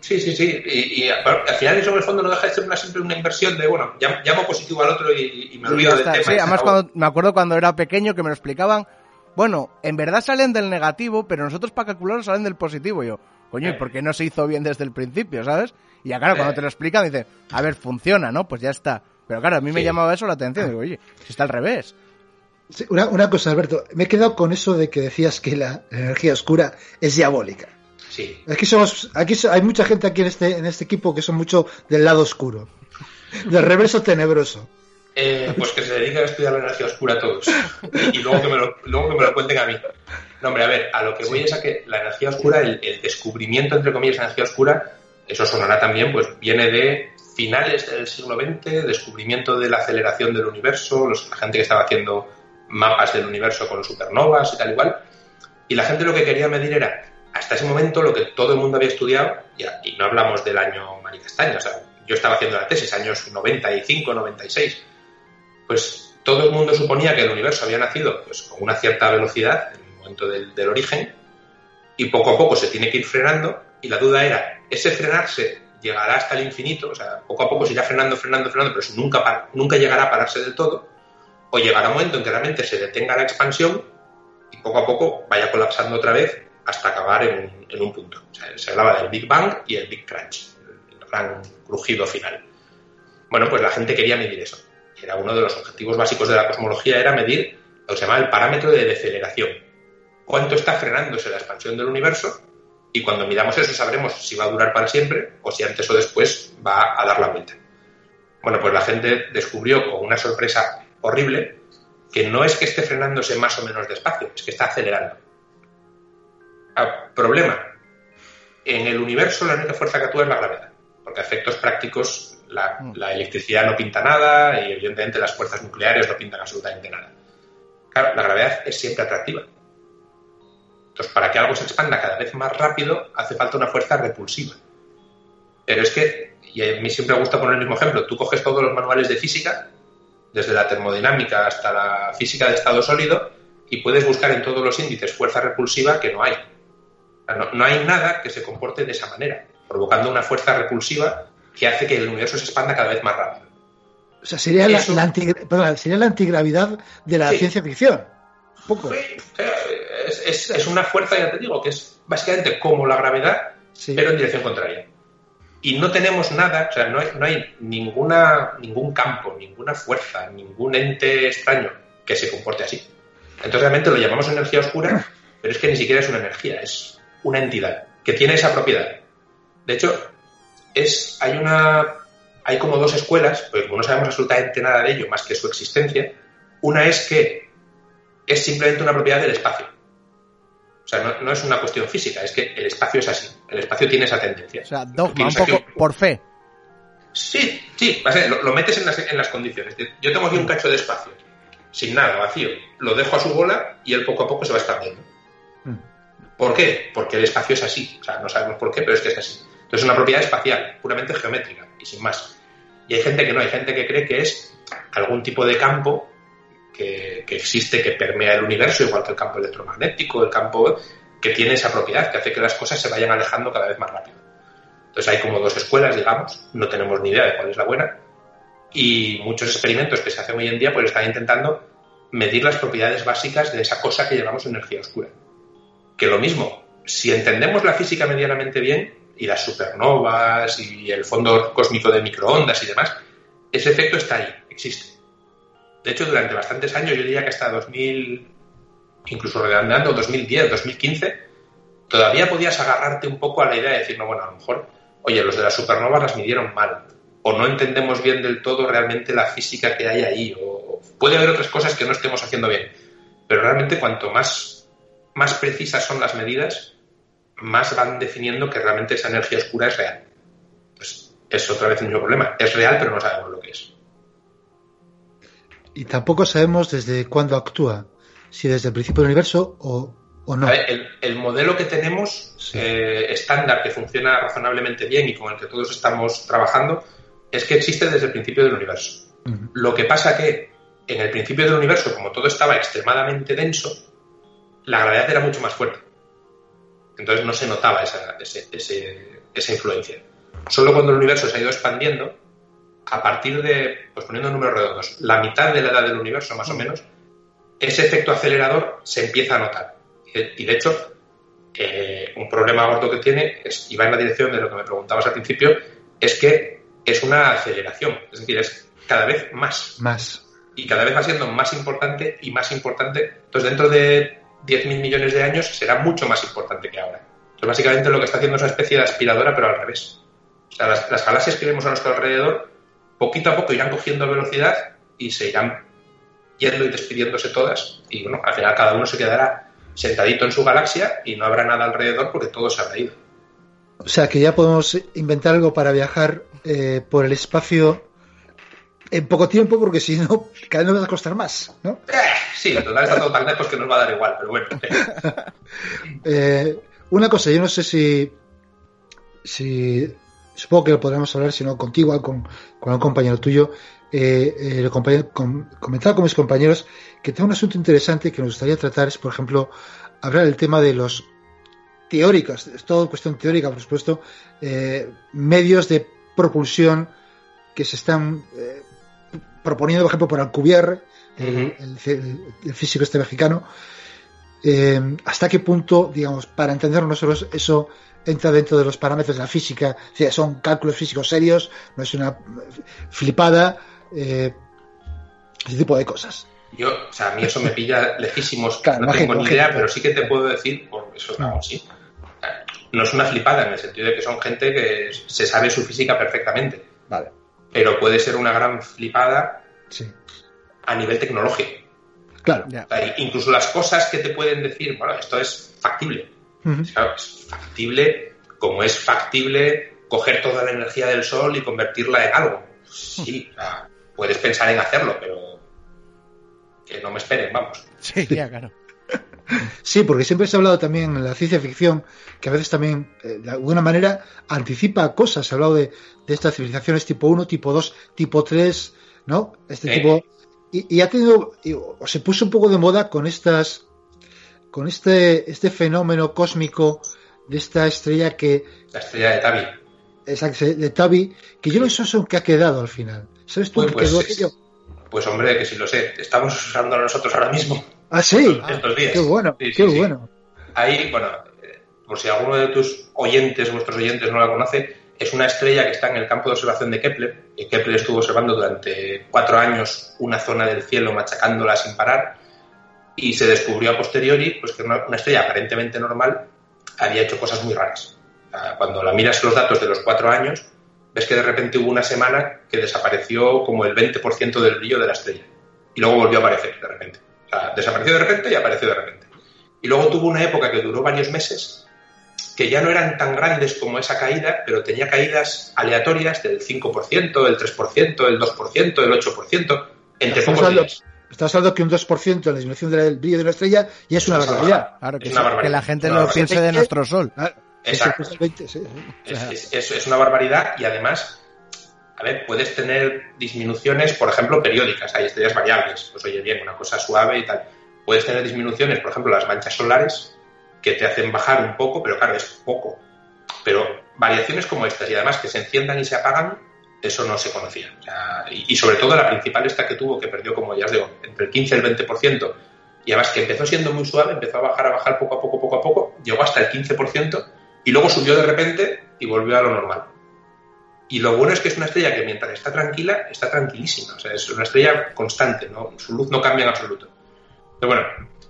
Y al final eso en el fondo no deja de ser siempre una inversión de, bueno, llamo positivo al otro y me olvido del tema.
Sí, además me acuerdo cuando era pequeño que me lo explicaban, bueno, en verdad salen del negativo, pero nosotros para calcularlo salen del positivo. Y yo, coño, ¿y por qué no se hizo bien desde el principio, sabes? Y ya claro, cuando te lo explican, dices, a ver, funciona, ¿no? Pues ya está. Pero claro, a mí me llamaba eso la atención. Digo, oye, si está al revés.
Sí, una cosa, Alberto, me he quedado con eso de que decías que la energía oscura es diabólica.
Sí.
Aquí hay mucha gente aquí en este equipo que son mucho del lado oscuro, del reverso tenebroso.
Pues que se dediquen a estudiar la energía oscura todos y luego que me lo cuenten a mí. No, hombre, a ver, a lo que voy es a que la energía oscura, el descubrimiento, entre comillas, de la energía oscura, eso sonará también, pues viene de finales del siglo XX, descubrimiento de la aceleración del universo, la gente que estaba haciendo mapas del universo con supernovas y tal igual, y la gente lo que quería medir era, hasta ese momento, lo que todo el mundo había estudiado, y no hablamos del año Maricastaña, o sea, yo estaba haciendo la tesis, años 95, 96, pues todo el mundo suponía que el universo había nacido pues con una cierta velocidad en el momento del origen, y poco a poco se tiene que ir frenando, y la duda era, ¿ese frenarse llegará hasta el infinito? O sea, poco a poco se irá frenando, pero eso nunca llegará a pararse del todo, o llegará un momento en que realmente se detenga la expansión y poco a poco vaya colapsando otra vez hasta acabar en un punto. O sea, se hablaba del Big Bang y el Big Crunch, el gran crujido final. Bueno, pues la gente quería medir eso. Era uno de los objetivos básicos de la cosmología, era medir lo que se llama el parámetro de deceleración. ¿Cuánto está frenándose la expansión del universo? Y cuando midamos eso sabremos si va a durar para siempre o si antes o después va a dar la vuelta. Bueno, pues la gente descubrió con una sorpresa horrible que no es que esté frenándose más o menos despacio, es que está acelerando. Problema. En el universo la única fuerza que actúa es la gravedad, porque a efectos prácticos la electricidad no pinta nada y evidentemente las fuerzas nucleares no pintan absolutamente nada. Claro, la gravedad es siempre atractiva. Entonces, para que algo se expanda cada vez más rápido, hace falta una fuerza repulsiva. Pero es que, y a mí siempre me gusta poner el mismo ejemplo, tú coges todos los manuales de física, desde la termodinámica hasta la física de estado sólido, y puedes buscar en todos los índices fuerza repulsiva que no hay. No hay nada que se comporte de esa manera, provocando una fuerza repulsiva que hace que el universo se expanda cada vez más rápido.
O sea, sería la antigravedad de la ciencia ficción. Un poco.
Es una fuerza, ya te digo, que es básicamente como la gravedad, pero en dirección contraria. Y no tenemos nada, o sea, no hay ningún campo, ninguna fuerza, ningún ente extraño que se comporte así. Entonces realmente lo llamamos energía oscura, pero es que ni siquiera es una energía, es una entidad que tiene esa propiedad. De hecho, hay como dos escuelas, pues no sabemos absolutamente nada de ello más que su existencia. Una es que es simplemente una propiedad del espacio. O sea, no es una cuestión física, es que el espacio es así. El espacio tiene esa tendencia.
O sea, dogma, un poco por fe.
Sí, lo metes en las condiciones. Yo tengo aquí un cacho de espacio, sin nada, vacío. Lo dejo a su bola y él poco a poco se va expandiendo. ¿Por qué? Porque el espacio es así. O sea, no sabemos por qué, pero es que es así. Entonces es una propiedad espacial, puramente geométrica y sin más. Y hay gente que no, hay gente que cree que es algún tipo de campo que existe, que permea el universo, igual que el campo electromagnético, el campo que tiene esa propiedad, que hace que las cosas se vayan alejando cada vez más rápido. Entonces hay como dos escuelas, digamos, no tenemos ni idea de cuál es la buena, y muchos experimentos que se hacen hoy en día pues están intentando medir las propiedades básicas de esa cosa que llamamos energía oscura. Que lo mismo, si entendemos la física medianamente bien, y las supernovas, y el fondo cósmico de microondas y demás, ese efecto está ahí, existe. De hecho, durante bastantes años, yo diría que hasta 2000, incluso redondeando 2010, 2015, todavía podías agarrarte un poco a la idea de decir, no, bueno, a lo mejor, oye, los de las supernovas las midieron mal, o no entendemos bien del todo realmente la física que hay ahí, o puede haber otras cosas que no estemos haciendo bien. Pero realmente cuanto más precisas son las medidas, más van definiendo que realmente esa energía oscura es real. Pues es otra vez el mismo problema. Es real, pero no sabemos lo que es.
Y tampoco sabemos desde cuándo actúa, si desde el principio del universo o no.
A ver, el modelo que tenemos, sí, estándar, que funciona razonablemente bien y con el que todos estamos trabajando, es que existe desde el principio del universo. Uh-huh. Lo que pasa que en el principio del universo, como todo estaba extremadamente denso, la gravedad era mucho más fuerte. Entonces no se notaba esa influencia. Solo cuando el universo se ha ido expandiendo, a partir de, pues poniendo números redondos, la mitad de la edad del universo, más o menos, ese efecto acelerador se empieza a notar. Y de hecho, un problema gordo que tiene, y va en la dirección de lo que me preguntabas al principio, es que es una aceleración. Es decir, es cada vez más. Y cada vez va siendo más importante y más importante. Entonces, dentro de 10.000 millones de años será mucho más importante que ahora. Entonces, básicamente lo que está haciendo es una especie de aspiradora, pero al revés. O sea, las galaxias que vemos a nuestro alrededor, poquito a poco irán cogiendo velocidad y se irán yendo y despidiéndose todas. Y bueno, al final cada uno se quedará sentadito en su galaxia y no habrá nada alrededor porque todo se habrá ido.
O sea, que ya podemos inventar algo para viajar por el espacio en poco tiempo, porque si no, cada vez nos va a costar más, ¿no?
Sí, en total está todo tan lejos que nos va a dar igual, pero bueno.
Una cosa, yo no sé si supongo que lo podremos hablar, si no contigo, con un compañero tuyo. Comentaba con mis compañeros que tengo un asunto interesante que nos gustaría tratar, es, por ejemplo, hablar del tema de los teóricos, es todo cuestión teórica, por supuesto, medios de propulsión que se están proponiendo, por ejemplo, por Alcubierre, el físico este mexicano. ¿Hasta qué punto, digamos, para entendernos nosotros, eso entra dentro de los parámetros de la física? O sea, son cálculos físicos serios, no es una flipada, ese tipo de cosas.
A mí eso me pilla lejísimos,
claro,
no tengo ni idea, pero sí que te puedo decir, por eso sí. No es una flipada en el sentido de que son gente que se sabe su física perfectamente.
Vale.
Pero puede ser una gran flipada,
sí,
a nivel tecnológico.
Claro.
O sea, incluso las cosas que te pueden decir, bueno, esto es factible.
Uh-huh.
Claro, es factible, como es factible coger toda la energía del sol y convertirla en algo. Sí, puedes pensar en hacerlo, pero que no me esperen, vamos.
Sí, ya, claro.
Sí, porque siempre se ha hablado también en la ciencia ficción que a veces también, de alguna manera, anticipa cosas. Se ha hablado de estas civilizaciones tipo 1, tipo 2, tipo 3, ¿no? Tipo... Y ha tenido, o se puso un poco de moda con este fenómeno cósmico de esta estrella que...
La estrella de Tabi.
Exacto, de Tabi, que yo no sé en qué ha quedado al final. ¿Sabes tú qué quedó aquello?
Pues hombre, que sí lo sé. Estamos usando nosotros ahora mismo.
Ah, sí.
Estos días.
Qué bueno,
sí,
qué bueno.
Ahí, bueno, por si alguno de tus oyentes, vuestros oyentes, no la conoce, es una estrella que está en el campo de observación de Kepler. Y Kepler estuvo observando durante 4 años una zona del cielo machacándola sin parar. Y se descubrió a posteriori pues, que una estrella aparentemente normal había hecho cosas muy raras. Cuando la miras los datos de los 4 años, ves que de repente hubo una semana que desapareció como el 20% del brillo de la estrella. Y luego volvió a aparecer de repente. O sea, desapareció de repente y apareció de repente. y luego tuvo una época que duró varios meses, que ya no eran tan grandes como esa caída, pero tenía caídas aleatorias del 5%, del 3%, del 2%, del 8%, entre pocos días.
Estás hablando que un 2% en la disminución del brillo de una estrella y es una barbaridad.
Claro, que,
es una barbaridad.
Que la gente lo piense de nuestro Sol.
Exacto. Es una barbaridad y además, a ver, puedes tener disminuciones, por ejemplo, periódicas. Hay estrellas variables, pues oye bien, una cosa suave y tal. Puedes tener disminuciones, por ejemplo, las manchas solares, que te hacen bajar un poco, pero claro, es poco. Pero variaciones como estas y además que se enciendan y se apagan, eso no se conocía. O sea, y sobre todo la principal esta que tuvo, que perdió, como ya os digo, entre el 15 y el 20%, y además que empezó siendo muy suave, empezó a bajar poco a poco, llegó hasta el 15% y luego subió de repente y volvió a lo normal. Y lo bueno es que es una estrella que mientras está tranquila, está tranquilísima. O sea, es una estrella constante, ¿no? Su luz no cambia en absoluto. Pero bueno,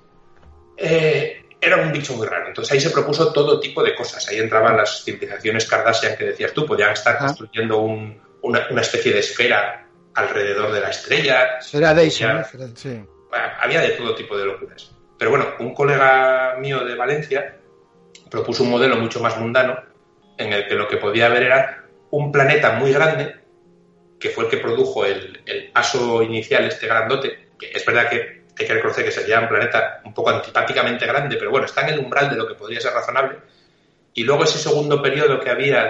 era un bicho muy raro. Entonces ahí se propuso todo tipo de cosas. Ahí entraban las civilizaciones Kardashian que decías tú, podían estar construyendo una especie de esfera alrededor de la estrella.
Esfera Dyson,
sí. Bueno, había de todo tipo de locuras. Pero bueno, un colega mío de Valencia propuso un modelo mucho más mundano en el que lo que podía haber era un planeta muy grande, que fue el que produjo el paso inicial, este grandote, que es verdad que hay que reconocer que sería un planeta un poco antipáticamente grande, pero bueno, está en el umbral de lo que podría ser razonable. Y luego ese segundo periodo que había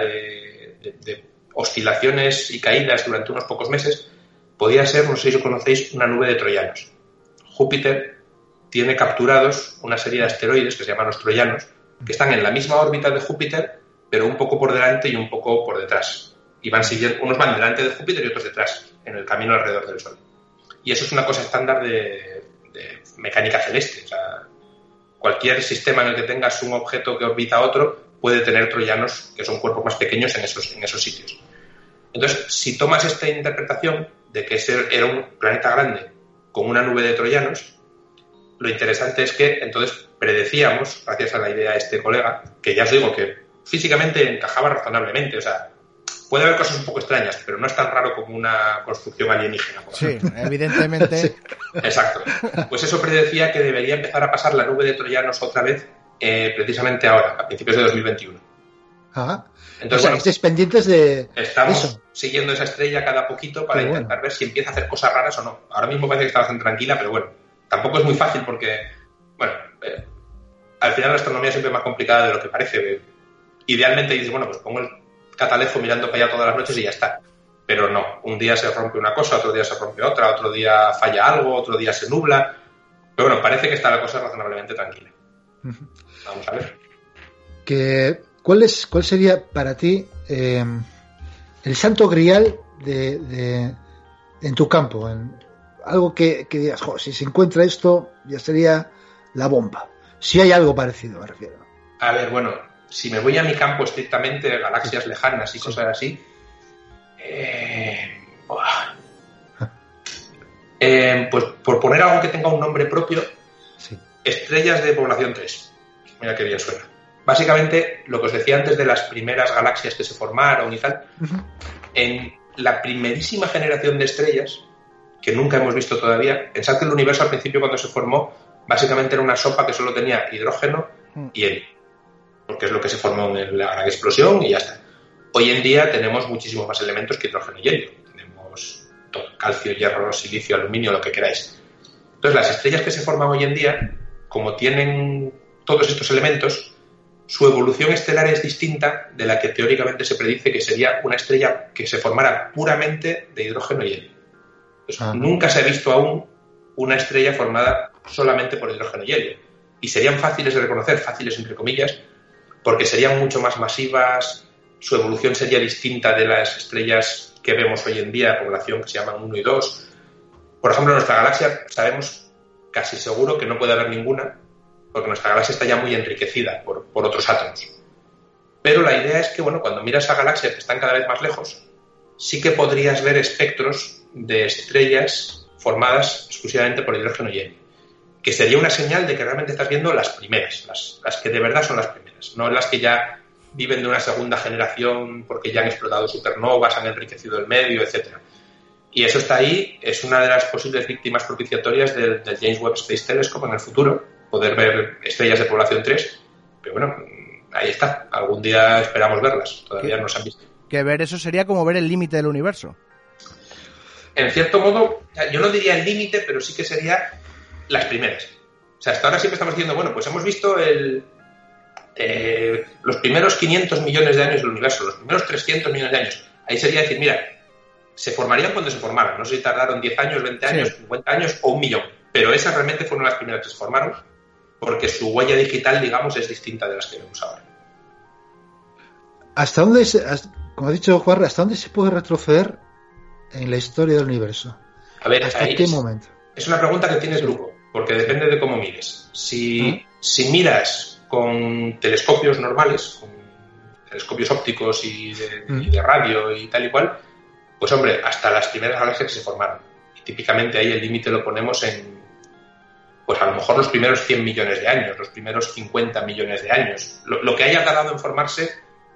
de oscilaciones y caídas durante unos pocos meses, podía ser, no sé si os conocéis, una nube de troyanos. Júpiter tiene capturados una serie de asteroides que se llaman los troyanos, que están en la misma órbita de Júpiter, pero un poco por delante y un poco por detrás. Y van siguiendo, unos van delante de Júpiter y otros detrás, en el camino alrededor del Sol. Y eso es una cosa estándar de mecánica celeste. O sea, cualquier sistema en el que tengas un objeto que orbita a otro puede tener troyanos, que son cuerpos más pequeños en esos sitios. Entonces, si tomas esta interpretación de que ese era un planeta grande con una nube de troyanos, lo interesante es que entonces predecíamos, gracias a la idea de este colega, que ya os digo que físicamente encajaba razonablemente, o sea, puede haber cosas un poco extrañas, pero no es tan raro como una construcción alienígena.
Sí, evidentemente.
Sí. Exacto. Pues eso predecía que debería empezar a pasar la nube de troyanos otra vez, precisamente ahora, a principios de 2021.
Ajá.
Entonces,
o sea,
bueno,
estáis pendientes de
estamos
eso.
Siguiendo esa estrella cada poquito para intentar ver si empieza a hacer cosas raras o no. Ahora mismo parece que está bastante tranquila, pero bueno, tampoco es muy fácil porque, bueno, al final la astronomía siempre es más complicada de lo que parece. Idealmente dices, bueno, pues pongo el catalejo mirando para allá todas las noches y ya está. Pero no, un día se rompe una cosa, otro día se rompe otra, otro día falla algo, otro día se nubla. Pero bueno, parece que está la cosa razonablemente tranquila. Vamos a ver.
¿Cuál sería para ti el santo grial en tu campo? Algo que digas, si se encuentra esto, ya sería la bomba. Si hay algo parecido, me refiero.
A ver, bueno, si me voy a mi campo estrictamente, galaxias lejanas y cosas así, pues por poner algo que tenga un nombre propio, estrellas de población 3. Mira qué bien suena. Básicamente, lo que os decía antes de las primeras galaxias que se formaron y tal, en la primerísima generación de estrellas, que nunca hemos visto todavía, pensad que el universo al principio cuando se formó, básicamente era una sopa que solo tenía hidrógeno y helio, porque es lo que se formó en la gran explosión y ya está. Hoy en día tenemos muchísimos más elementos que hidrógeno y helio. Tenemos todo, calcio, hierro, silicio, aluminio, lo que queráis. Entonces, las estrellas que se forman hoy en día, como tienen todos estos elementos, su evolución estelar es distinta de la que teóricamente se predice que sería una estrella que se formara puramente de hidrógeno y helio. Entonces, nunca se ha visto aún una estrella formada solamente por hidrógeno y helio. Y serían fáciles de reconocer, fáciles entre comillas, porque serían mucho más masivas, su evolución sería distinta de las estrellas que vemos hoy en día, población que se llaman 1 y 2. Por ejemplo, en nuestra galaxia sabemos casi seguro que no puede haber ninguna, porque nuestra galaxia está ya muy enriquecida por otros átomos. Pero la idea es que, bueno, cuando miras a galaxias que están cada vez más lejos, sí que podrías ver espectros de estrellas formadas exclusivamente por hidrógeno y helio, que sería una señal de que realmente estás viendo las primeras, las que de verdad son las primeras, no las que ya viven de una segunda generación porque ya han explotado supernovas, han enriquecido el medio, etc. Y eso está ahí, es una de las posibles víctimas propiciatorias del James Webb Space Telescope en el futuro. poder ver estrellas de población 3, pero bueno, ahí está. Algún día esperamos verlas, todavía no se han visto.
Que ver eso sería como ver el límite del universo.
En cierto modo, yo no diría el límite, pero sí que sería las primeras. O sea, hasta ahora siempre estamos diciendo, bueno, pues hemos visto los primeros 500 millones de años del universo, los primeros 300 millones de años. Ahí sería decir, mira, se formarían cuando se formaron. No sé si tardaron 10 años, 20 años, 50 años o 1 millón. Pero esas realmente fueron las primeras que se formaron, porque su huella digital, digamos, es distinta de las que vemos ahora.
¿Hasta dónde, como ha dicho Juan, hasta dónde se puede retroceder en la historia del universo?
A ver,
¿hasta qué momento?
Es una pregunta que tienes grupo, porque depende de cómo mires. Si miras con telescopios normales, con telescopios ópticos y de radio y tal y cual, pues hombre, hasta las primeras galaxias que se formaron. Y típicamente ahí el límite lo ponemos en, pues a lo mejor los primeros 100 millones de años, los primeros 50 millones de años. Lo que haya tardado en formarse,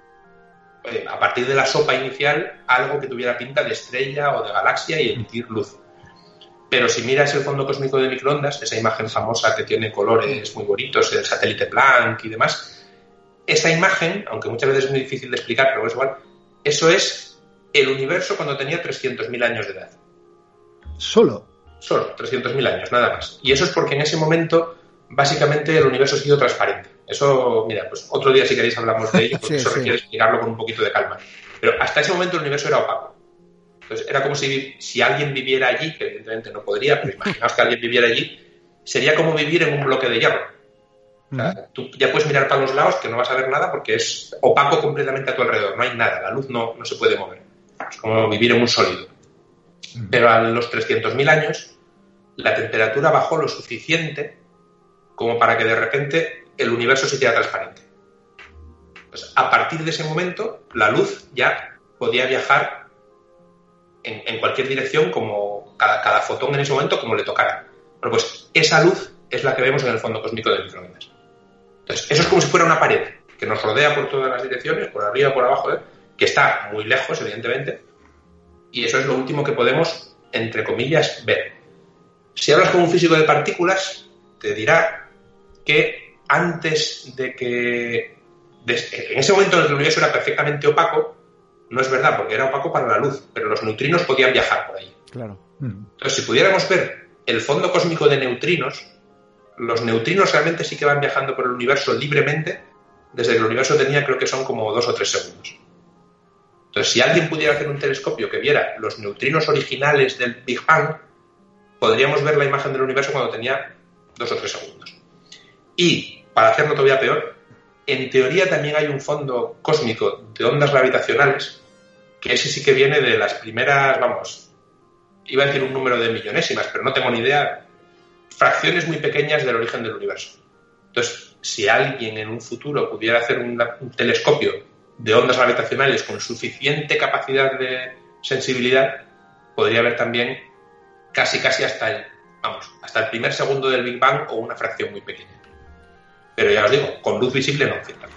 a partir de la sopa inicial, algo que tuviera pinta de estrella o de galaxia y emitir luz. Pero si miras el fondo cósmico de microondas, esa imagen famosa que tiene colores muy bonitos, el satélite Planck y demás, esa imagen, aunque muchas veces es muy difícil de explicar, pero es igual, eso es el universo cuando tenía 300.000 años de edad.
¿Solo?
Solo, 300.000 años, nada más. Y eso es porque en ese momento, básicamente, el universo ha sido transparente. Eso, mira, pues otro día si queréis hablamos de ello, porque eso requiere explicarlo con un poquito de calma. Pero hasta ese momento el universo era opaco. Entonces era como si alguien viviera allí, que evidentemente no podría, pero imaginaos que alguien viviera allí, sería como vivir en un bloque de hierro. O sea, tú ya puedes mirar para los lados que no vas a ver nada porque es opaco completamente a tu alrededor, no hay nada, la luz no se puede mover. Es como vivir en un sólido. Pero a los 300.000 años la temperatura bajó lo suficiente como para que de repente el universo se hiciera transparente. Pues a partir de ese momento la luz ya podía viajar en cualquier dirección, como cada fotón en ese momento como le tocara. Bueno, pues esa luz es la que vemos en el fondo cósmico de microondas. Entonces, eso es como si fuera una pared que nos rodea por todas las direcciones, por arriba, por abajo, que está muy lejos, evidentemente, y eso es lo último que podemos, entre comillas, ver. Si hablas con un físico de partículas, te dirá que antes de que... en ese momento en el que el universo era perfectamente opaco, no es verdad, porque era opaco para la luz, pero los neutrinos podían viajar por ahí.
Claro.
Entonces, si pudiéramos ver el fondo cósmico de neutrinos, los neutrinos realmente sí que van viajando por el universo libremente, desde que el universo tenía, creo que son como 2 o 3 segundos. Entonces, si alguien pudiera hacer un telescopio que viera los neutrinos originales del Big Bang, podríamos ver la imagen del universo cuando tenía 2 o 3 segundos. Y, para hacerlo todavía peor, en teoría también hay un fondo cósmico de ondas gravitacionales, que ese sí que viene de las primeras, vamos, iba a decir un número de millonésimas, pero no tengo ni idea, fracciones muy pequeñas del origen del universo. Entonces, si alguien en un futuro pudiera hacer un telescopio de ondas gravitacionales con suficiente capacidad de sensibilidad, podría ver también casi hasta el primer segundo del Big Bang o una fracción muy pequeña. Pero ya os digo, con luz visible no, ciertamente.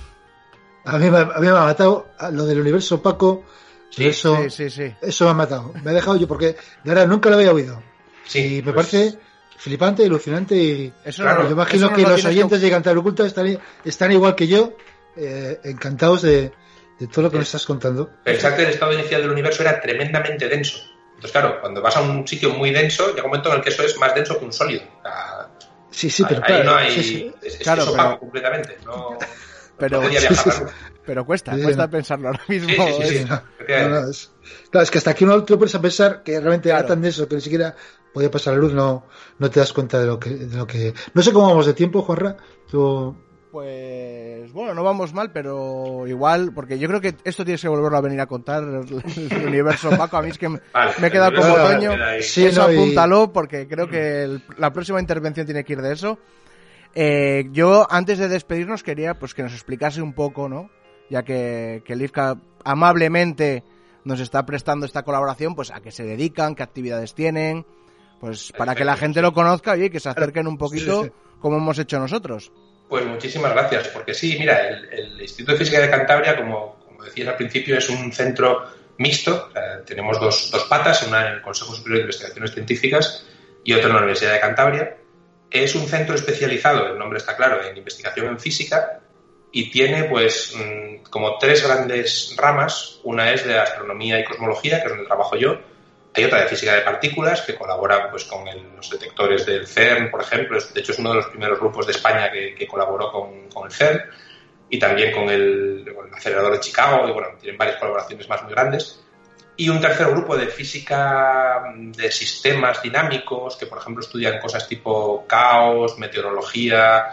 A mí me ha matado lo del universo opaco.
Sí.
Eso me ha matado. Me ha dejado yo porque de verdad nunca lo había oído.
Sí,
y me parece flipante, ilusionante y
eso
claro,
no,
yo imagino que los oyentes de Cantar Oculta están igual que yo, encantados de todo lo que nos estás contando.
Pensar que el estado inicial del universo era tremendamente denso. Entonces, claro, cuando vas a un sitio muy denso, llega un momento en el que eso es más denso que un sólido.
Sí, pero
ahí
claro,
no hay,
sí.
Es opaco completamente. No
podía
viajar.
Pero cuesta pensarlo ahora mismo.
Sí.
Claro, es que hasta aquí uno te lo pones a pensar que realmente era tan denso que ni siquiera podía pasar la luz, no te das cuenta de lo que... No sé cómo vamos de tiempo, Juanra.
Pues bueno, no vamos mal, pero igual, porque yo creo que esto tienes que volverlo a venir a contar, el universo opaco. A mí es que me he quedado como otoño.
Sí,
eso apúntalo, porque creo que la próxima intervención tiene que ir de eso. Yo, antes de despedirnos, quería pues que nos explicase un poco, ¿no? Ya que Livka amablemente nos está prestando esta colaboración, pues a qué se dedican, qué actividades tienen, pues para que la gente lo conozca y que se acerquen un poquito como hemos hecho nosotros.
Pues muchísimas gracias, porque sí, mira, el Instituto de Física de Cantabria, como decías al principio, es un centro mixto. O sea, tenemos dos patas, una en el Consejo Superior de Investigaciones Científicas y otra en la Universidad de Cantabria. es un centro especializado, el nombre está claro, en investigación en física, y tiene pues como 3 grandes ramas. Una es de astronomía y cosmología, que es donde trabajo yo. Hay otra de física de partículas, que colabora pues con los detectores del CERN, por ejemplo. De hecho, es uno de los primeros grupos de España que colaboró con el CERN, y también con el acelerador de Chicago, y bueno, tienen varias colaboraciones más muy grandes. Y un tercer grupo de física de sistemas dinámicos, que por ejemplo estudian cosas tipo caos, meteorología,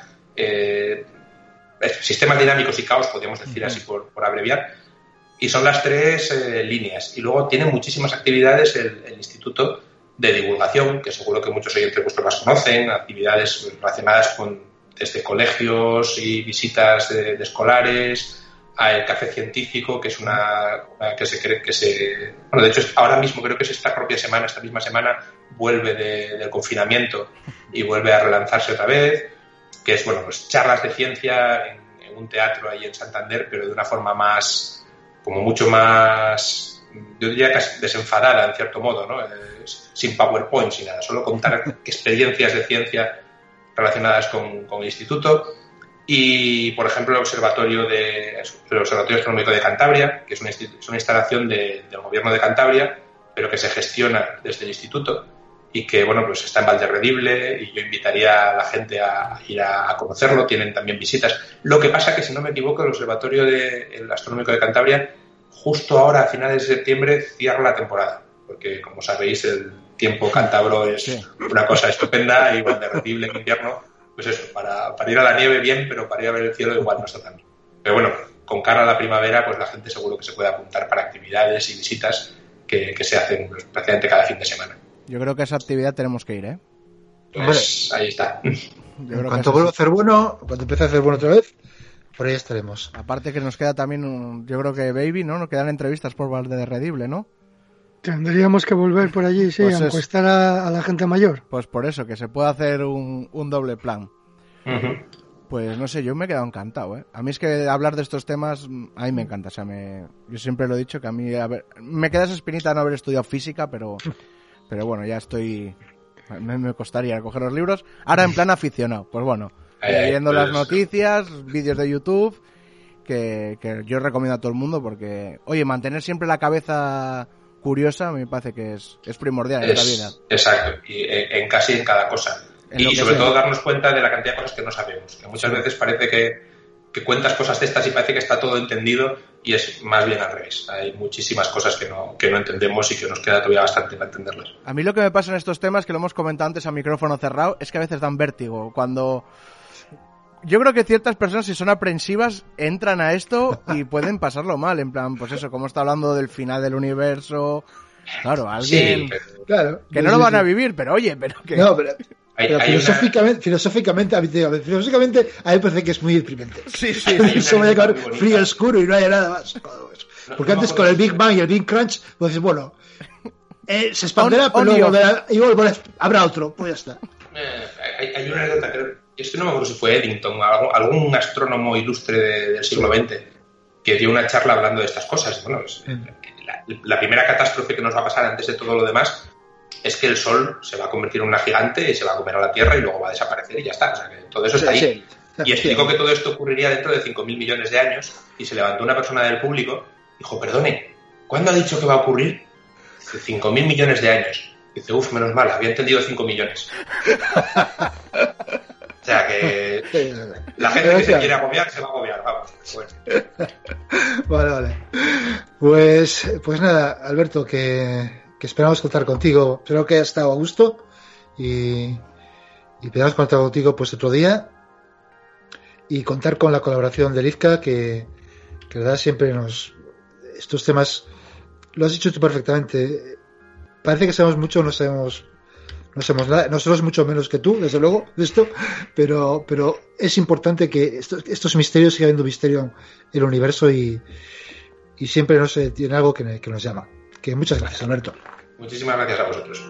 sistemas dinámicos y caos, podríamos decir así por abreviar, y son las 3 líneas. Y luego tiene muchísimas actividades el Instituto de Divulgación, que seguro que muchos oyentes vuestros las conocen, actividades relacionadas con desde colegios y visitas de escolares, al café científico, que es una que se cree que se... Bueno, de hecho, ahora mismo creo que es esta misma semana, vuelve del confinamiento y vuelve a relanzarse otra vez, que es, bueno, pues charlas de ciencia en un teatro ahí en Santander, pero de una forma más, como mucho más, yo diría casi desenfadada, en cierto modo, ¿no? Sin PowerPoint, sin nada, solo contar experiencias de ciencia relacionadas con el instituto. Y, por ejemplo, el Observatorio Astronómico de Cantabria, que es una instalación del gobierno de Cantabria, pero que se gestiona desde el instituto y que, bueno, pues está en Valderredible, y yo invitaría a la gente a ir a conocerlo. Tienen también visitas. Lo que pasa que, si no me equivoco, el Observatorio Astronómico de Cantabria, justo ahora, a finales de septiembre, cierra la temporada, porque, como sabéis, el tiempo cántabro es una cosa estupenda, y Valderredible en invierno, pues eso, para ir a la nieve bien, pero para ir a ver el cielo igual no está tan bien. Pero bueno, con cara a la primavera, pues la gente seguro que se puede apuntar para actividades y visitas que se hacen pues, prácticamente cada fin de semana.
Yo creo que esa actividad tenemos que ir, ¿eh?
Pues ahí está.
En cuanto vuelva a hacer bueno, cuando empiece a hacer bueno otra vez, por ahí estaremos.
Aparte que nos queda también, yo creo que Baby, ¿no? Nos quedan entrevistas por Valderredible, ¿no?
Tendríamos que volver por allí, sí,
Pues
a encuestar a la gente mayor.
Pues por eso, que se puede hacer un doble plan.
Uh-huh.
Pues no sé, yo me he quedado encantado, ¿eh? A mí es que hablar de estos temas, a mí me encanta. O sea, yo siempre lo he dicho, que a mí, me queda esa espinita de no haber estudiado física, pero bueno, ya estoy... Me costaría coger los libros. Ahora en plan aficionado, pues bueno, leyendo las noticias, vídeos de YouTube, que yo recomiendo a todo el mundo, porque, oye, mantener siempre la cabeza curiosa me parece que es primordial en la vida.
Exacto, y en casi en cada cosa. Y sobre todo darnos cuenta de la cantidad de cosas que no sabemos, que muchas veces parece que cuentas cosas de estas y parece que está todo entendido, y es más bien al revés. Hay muchísimas cosas que no entendemos y que nos queda todavía bastante para entenderlas.
A mí lo que me pasa en estos temas, que lo hemos comentado antes a micrófono cerrado, es que a veces dan vértigo. Cuando... Yo creo que ciertas personas, si son aprensivas, entran a esto y pueden pasarlo mal. En plan, pues eso, como está hablando del final del universo... Claro, alguien...
Sí,
claro,
que no lo van a vivir, pero oye, pero que...
No, pero filosóficamente, a mí me parece que es muy deprimente.
Sí.
Eso va a llegar frío, oscuro y no haya nada más. Porque antes con el Big Bang y el Big Crunch, pues bueno, se expanderá, pero luego habrá otro, pues ya está.
Hay una anécdota, esto no me acuerdo si fue Eddington, algún astrónomo ilustre del siglo XX, que dio una charla hablando de estas cosas. Bueno, la primera catástrofe que nos va a pasar antes de todo lo demás es que el Sol se va a convertir en una gigante y se va a comer a la Tierra y luego va a desaparecer y ya está. O sea, que todo eso está ahí.
Sí.
Y explicó que todo esto ocurriría dentro de 5.000 millones de años, y se levantó una persona del público y dijo, perdone, ¿cuándo ha dicho que va a ocurrir? 5.000 millones de años. Dice, menos mal, había entendido 5 millones. O sea, que la gente que se quiere agobiar, se va a agobiar, vamos. Bueno.
Vale. Pues nada, Alberto, que esperamos contar contigo. Espero que hayas estado a gusto y esperamos contar contigo pues otro día y contar con la colaboración de Lizca, que la verdad siempre estos temas, lo has dicho tú perfectamente. Parece que sabemos mucho, no sabemos nada. Nosotros mucho menos que tú, desde luego, de esto, pero es importante que estos misterios sigan habiendo misterio en el universo, y siempre tiene algo que nos llama. Que muchas gracias, Alberto.
Muchísimas gracias a vosotros.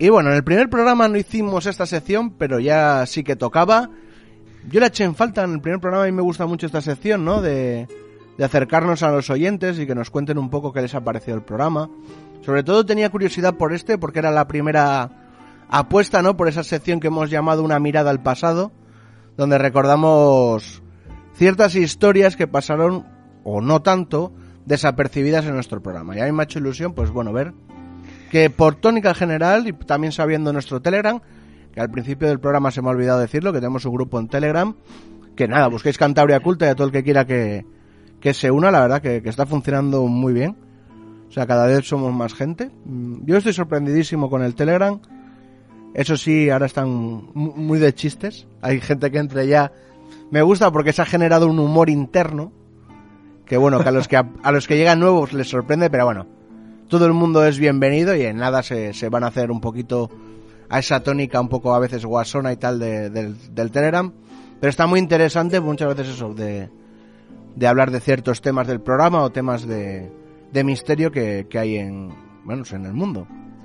Y bueno, en el primer programa no hicimos esta sección, pero ya sí que tocaba. Yo la eché en falta en el primer programa y me gusta mucho esta sección, ¿no? De acercarnos a los oyentes y que nos cuenten un poco qué les ha parecido el programa. Sobre todo tenía curiosidad por porque era la primera apuesta, ¿no? Por esa sección que hemos llamado Una mirada al pasado, donde recordamos ciertas historias que pasaron, o no tanto, desapercibidas en nuestro programa. Y a mí me ha hecho ilusión, pues bueno, ver que por tónica general, y también sabiendo nuestro Telegram, que al principio del programa se me ha olvidado decirlo, que tenemos un grupo en Telegram, que nada, busquéis Cantabria Culta y a todo el que quiera que se una, la verdad que está funcionando muy bien. O sea, cada vez somos más gente. Yo estoy sorprendidísimo con el Telegram. Eso sí, ahora están muy de chistes. Hay gente que entre ya. Me gusta porque se ha generado un humor interno, que bueno, que a los que llegan nuevos les sorprende, pero bueno, todo el mundo es bienvenido y en nada se van a hacer un poquito a esa tónica un poco a veces guasona y tal del Telegram. Pero está muy interesante muchas veces eso, de hablar de ciertos temas del programa o temas de misterio que hay en el mundo.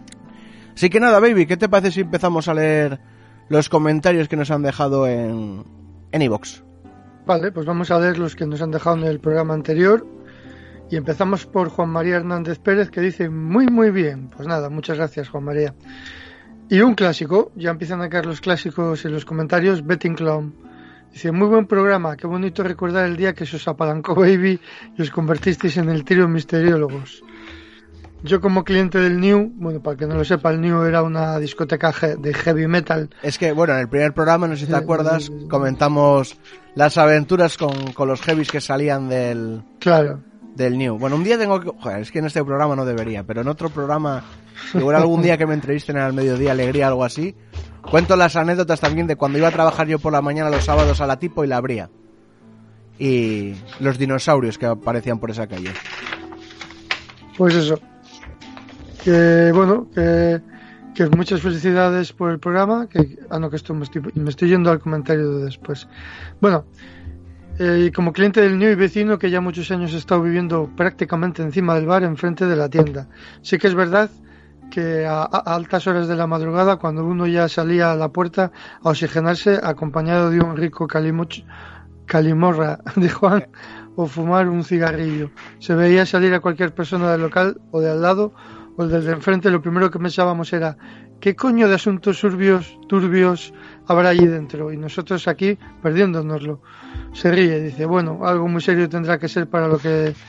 Así que nada, baby, ¿qué te parece si empezamos a leer los comentarios que nos han dejado en iVoox?
Vale, pues vamos a leer los que nos han dejado en el programa anterior. Y empezamos por Juan María Hernández Pérez, que dice muy muy bien. Pues nada, muchas gracias, Juan María. Y un clásico, ya empiezan a caer los clásicos en los comentarios. Betting Clown dice, muy buen programa, qué bonito recordar el día que se os apalancó Baby y os convertisteis en el trío Misteriólogos. Yo como cliente del New, bueno, para que no lo sepa, el New era una discoteca de heavy metal.
Es que, bueno, en el primer programa, no sé si te acuerdas, comentamos las aventuras con los heavies que salían del New. Bueno, un día tengo que... Joder, es que en este programa no debería, pero en otro programa, igual algún día que me entrevisten al mediodía, alegría, algo así, cuento las anécdotas también de cuando iba a trabajar yo por la mañana los sábados a la Tipo y la abría. Y los dinosaurios que aparecían por esa calle.
Pues eso. Que bueno, que muchas felicidades por el programa. Que esto me estoy yendo al comentario de después. Bueno, y como cliente del New y vecino que ya muchos años he estado viviendo prácticamente encima del bar, enfrente de la tienda. Sí que es verdad que a altas horas de la madrugada, cuando uno ya salía a la puerta a oxigenarse, acompañado de un rico calimorra de Juan, o fumar un cigarrillo, se veía salir a cualquier persona del local o de al lado o el del de enfrente, lo primero que pensábamos era ¿qué coño de asuntos turbios habrá allí dentro? Y nosotros aquí perdiéndonoslo. Se ríe, dice, bueno, algo muy serio tendrá que ser para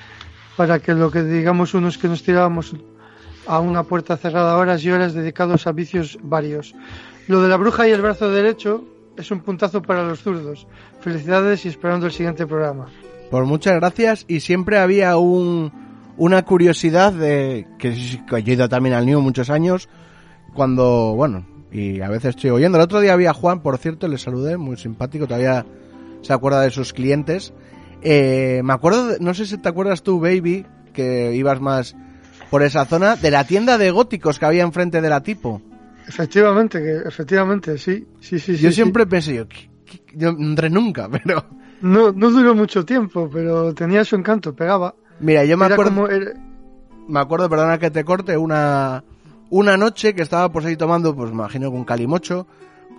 que lo que digamos unos que nos tirábamos a una puerta cerrada horas y horas dedicados a vicios varios. Lo de la bruja y el brazo derecho es un puntazo para los zurdos. Felicidades y esperando el siguiente programa.
Pues muchas gracias. Y siempre había una curiosidad de que yo he ido también al New muchos años, cuando, bueno, y a veces estoy oyendo. El otro día había Juan, por cierto, le saludé, muy simpático, todavía se acuerda de sus clientes. Me acuerdo, no sé si te acuerdas tú, Baby, que ibas más por esa zona, de la tienda de góticos que había enfrente de la Tipo.
Efectivamente, sí.
Yo siempre pensé, yo no entré nunca, pero...
No duró mucho tiempo, pero tenía su encanto, pegaba.
Mira, yo me acuerdo, perdona que te corte, una noche que estaba pues ahí tomando, pues me imagino con Calimocho,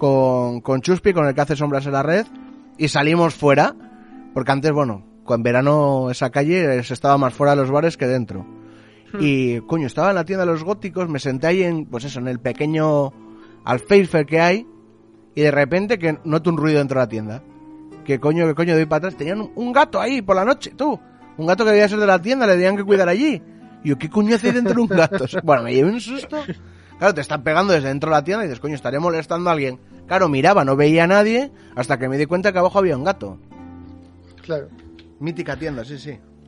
con Chuspi, con el que hace sombras en la red, y salimos fuera, porque antes, bueno, en verano esa calle se estaba más fuera de los bares que dentro. Y, coño, estaba en la tienda de los góticos, me senté ahí en el pequeño alféizar que hay, y de repente que noto un ruido dentro de la tienda. ¿Qué coño doy para atrás? Tenían un gato ahí por la noche, tú. Un gato que debía ser de la tienda, le tenían que cuidar allí. Y yo, ¿qué coño hace dentro de un gato? Bueno, me llevé un susto. Claro, te están pegando desde dentro de la tienda y dices, coño, estaré molestando a alguien. Claro, miraba, no veía a nadie, hasta que me di cuenta que abajo había un gato.
Claro.
Mítica tienda, sí.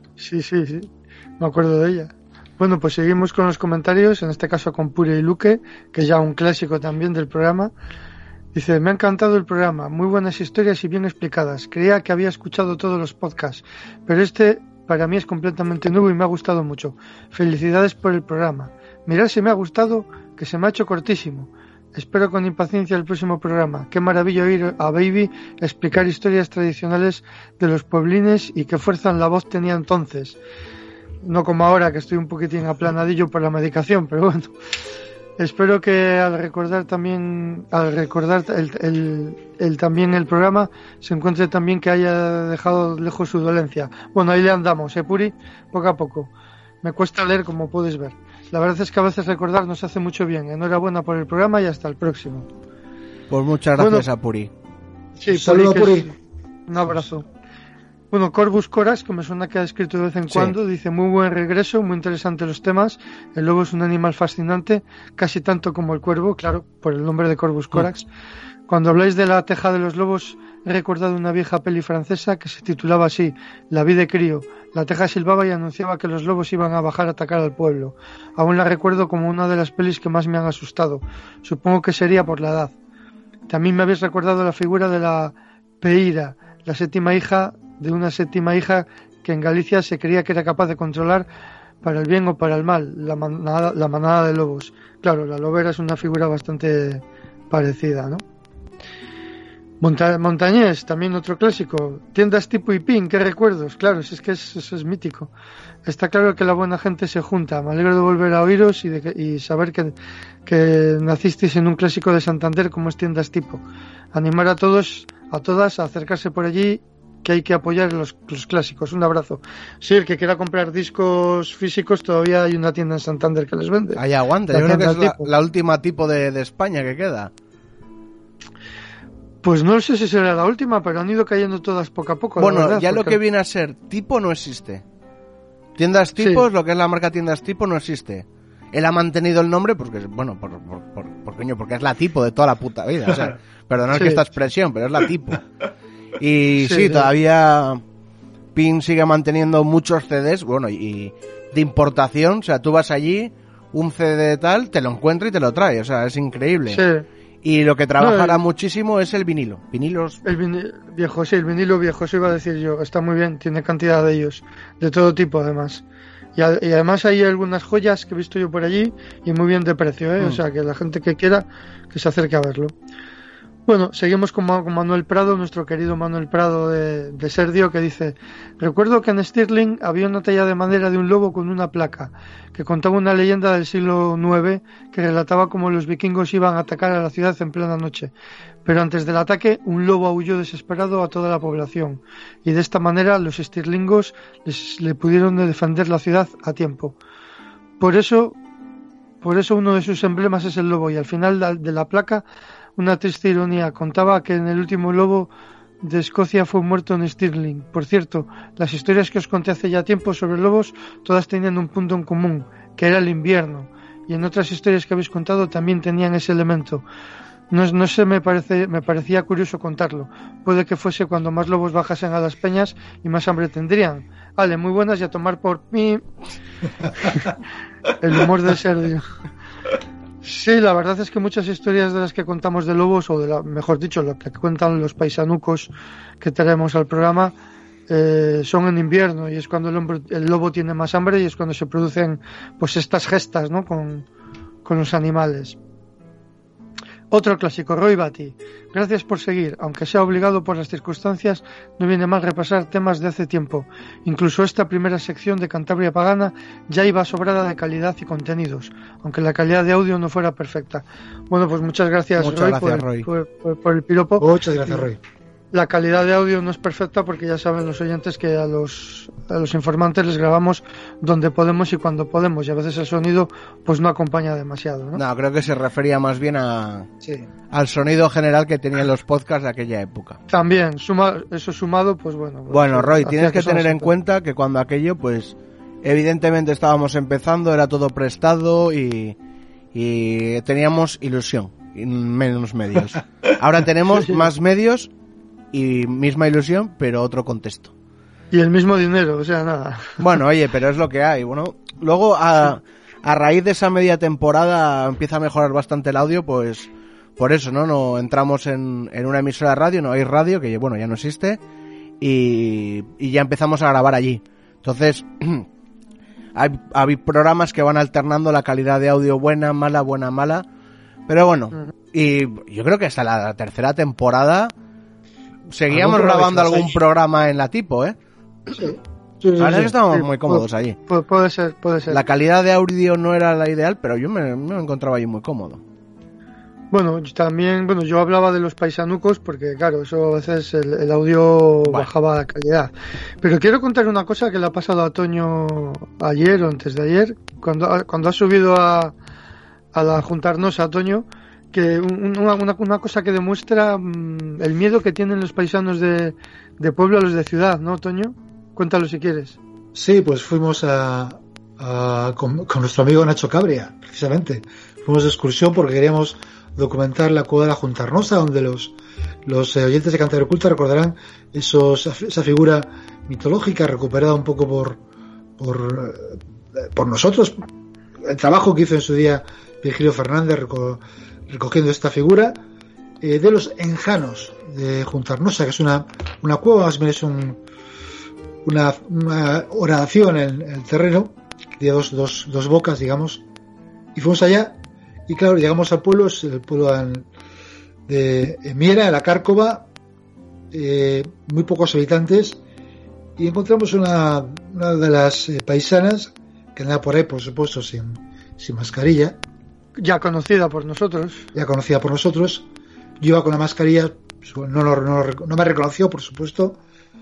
Sí. Me acuerdo de ella. Bueno, pues seguimos con los comentarios, en este caso con Pure y Luque, que es ya un clásico también del programa. Dice, me ha encantado el programa, muy buenas historias y bien explicadas. Creía que había escuchado todos los podcasts, pero para mí es completamente nuevo y me ha gustado mucho. Felicidades por el programa. Mirad si me ha gustado, que se me ha hecho cortísimo. Espero con impaciencia el próximo programa. Qué maravilla oír a Baby explicar historias tradicionales de los pueblines y qué fuerza en la voz tenía entonces. No como ahora, que estoy un poquitín aplanadillo por la medicación, pero bueno. Espero que al recordar también también el programa, se encuentre también que haya dejado lejos su dolencia. Bueno, ahí le andamos, Puri, poco a poco. Me cuesta leer, como puedes ver. La verdad es que a veces recordar nos hace mucho bien. Enhorabuena por el programa y hasta el próximo.
Pues muchas gracias a Puri.
Sí,
saludo, Puri.
Un abrazo. Bueno, Corvus Corax, que me suena que ha escrito de vez en cuando, dice: muy buen regreso, muy interesantes los temas. El lobo es un animal fascinante, casi tanto como el cuervo, claro, por el nombre de Corvus Corax. Cuando habláis de la teja de los lobos, he recordado una vieja peli francesa que se titulaba así: La vida de crío. La teja silbaba y anunciaba que los lobos iban a bajar a atacar al pueblo. Aún la recuerdo como una de las pelis que más me han asustado. Supongo que sería por la edad. También me habéis recordado la figura de la Peira, la séptima hija de una séptima hija que en Galicia se creía que era capaz de controlar para el bien o para el mal la manada de lobos. Claro, la lobera es una figura bastante parecida, ¿no? Montañés, también otro clásico. Tiendas tipo Ipín, qué recuerdos. Claro, es que eso es mítico. Está claro que la buena gente se junta. Me alegro de volver a oíros y saber que nacisteis en un clásico de Santander como es Tiendas tipo. Animar a todos, a todas a acercarse por allí, que hay que apoyar los clásicos. Un abrazo. Sí, el que quiera comprar discos físicos, todavía hay una tienda en Santander que les vende.
Ahí aguanta, yo creo que es la última tipo de España que queda.
Pues no sé si será la última, pero han ido cayendo todas poco a poco.
Bueno,
verdad,
ya lo que viene a ser tipo no existe. Tiendas tipos, lo que es la marca Tiendas tipo no existe. Él ha mantenido el nombre porque, bueno, porque es la tipo de toda la puta vida. O sea, perdonad que esta expresión, pero es la tipo. Y todavía Pin sigue manteniendo muchos CDs, bueno, y de importación. O sea, tú vas allí, un CD de tal, te lo encuentra y te lo trae. O sea, es increíble.
Sí.
Y lo que trabajará muchísimo es el vinilo. Vinilos.
El vinilo viejo, sí, el vinilo viejo, eso iba a decir yo. Está muy bien, tiene cantidad de ellos. De todo tipo, además. Y además hay algunas joyas que he visto yo por allí y muy bien de precio, ¿eh? O sea, que la gente que quiera, que se acerque a verlo. Bueno, seguimos con Manuel Prado, nuestro querido Manuel Prado de Serdio, que dice: recuerdo que en Stirling había una talla de madera de un lobo con una placa, que contaba una leyenda del siglo IX que relataba cómo los vikingos iban a atacar a la ciudad en plena noche. Pero antes del ataque, un lobo aulló desesperado a toda la población, y de esta manera los stirlingos le pudieron defender la ciudad a tiempo. Por eso uno de sus emblemas es el lobo, y al final de la placa, una triste ironía, contaba que en el último lobo de Escocia fue muerto en Stirling. Por cierto, las historias que os conté hace ya tiempo sobre lobos, todas tenían un punto en común, que era el invierno, y en otras historias que habéis contado también tenían ese elemento. No sé, me parecía curioso contarlo. Puede que fuese cuando más lobos bajasen a las peñas y más hambre tendrían. Vale, muy buenas y a tomar por mí. El humor de Sergio. Sí, la verdad es que muchas historias de las que contamos de lobos, mejor dicho, lo que cuentan los paisanucos que traemos al programa, son en invierno, y es cuando el lobo tiene más hambre y es cuando se producen pues estas gestas, ¿no? con los animales. Otro clásico, Roy Batty. Gracias por seguir. Aunque sea obligado por las circunstancias, no viene mal repasar temas de hace tiempo. Incluso esta primera sección de Cantabria Pagana ya iba sobrada de calidad y contenidos, aunque la calidad de audio no fuera perfecta. Bueno, pues muchas gracias, Roy, por el piropo.
Muchas gracias, Roy.
La calidad de audio no es perfecta porque ya saben los oyentes que a los informantes les grabamos donde podemos y cuando podemos, y a veces el sonido pues no acompaña demasiado, ¿no?
No, creo que se refería más bien al sonido general que tenían los podcasts de aquella época.
También, eso sumado, pues bueno.
Bueno, Roy, tienes que tener en cuenta que cuando aquello, pues evidentemente estábamos empezando, era todo prestado y teníamos ilusión y menos medios. Ahora tenemos más medios y misma ilusión, pero otro contexto.
Y el mismo dinero, o sea, nada.
Bueno, oye, pero es lo que hay. Bueno, luego a raíz de esa media temporada empieza a mejorar bastante el audio, pues por eso, ¿no? Entramos en una emisora de radio, no hay radio, que bueno, ya no existe, y ya empezamos a grabar allí. Entonces, hay programas que van alternando la calidad de audio buena, mala, pero bueno, y yo creo que hasta la tercera temporada seguíamos grabando algún programa en la tipo, ¿eh?
Sí.
La verdad es que estábamos muy cómodos allí.
Puede ser.
La calidad de audio no era la ideal, pero yo me encontraba allí muy cómodo.
Bueno, yo hablaba de los paisanucos porque, claro, eso a veces el audio bajaba la calidad. Pero quiero contar una cosa que le ha pasado a Toño ayer o antes de ayer, cuando ha subido a la juntarnos a Toño, que una cosa que demuestra el miedo que tienen los paisanos de pueblo a los de ciudad, ¿no, Toño? Cuéntalo si quieres.
Sí, pues fuimos con nuestro amigo Nacho Cabria, precisamente. Fuimos de excursión porque queríamos documentar la cueva de la Juntarnosa, donde los oyentes de Cantabria Oculta recordarán esa figura mitológica recuperada un poco por nosotros, el trabajo que hizo en su día Virgilio Fernández recogiendo esta figura de los enjanos de Juntarnosa, que es una cueva, más bien es una horadación en el terreno, que tiene dos bocas, digamos, y fuimos allá. Y claro, llegamos al pueblo, es el pueblo de Miera, de la Cárcova, muy pocos habitantes, y encontramos una de las paisanas que andaba por ahí, por supuesto, sin mascarilla.
Ya conocida por nosotros. Yo iba con la mascarilla, no me reconoció, por supuesto,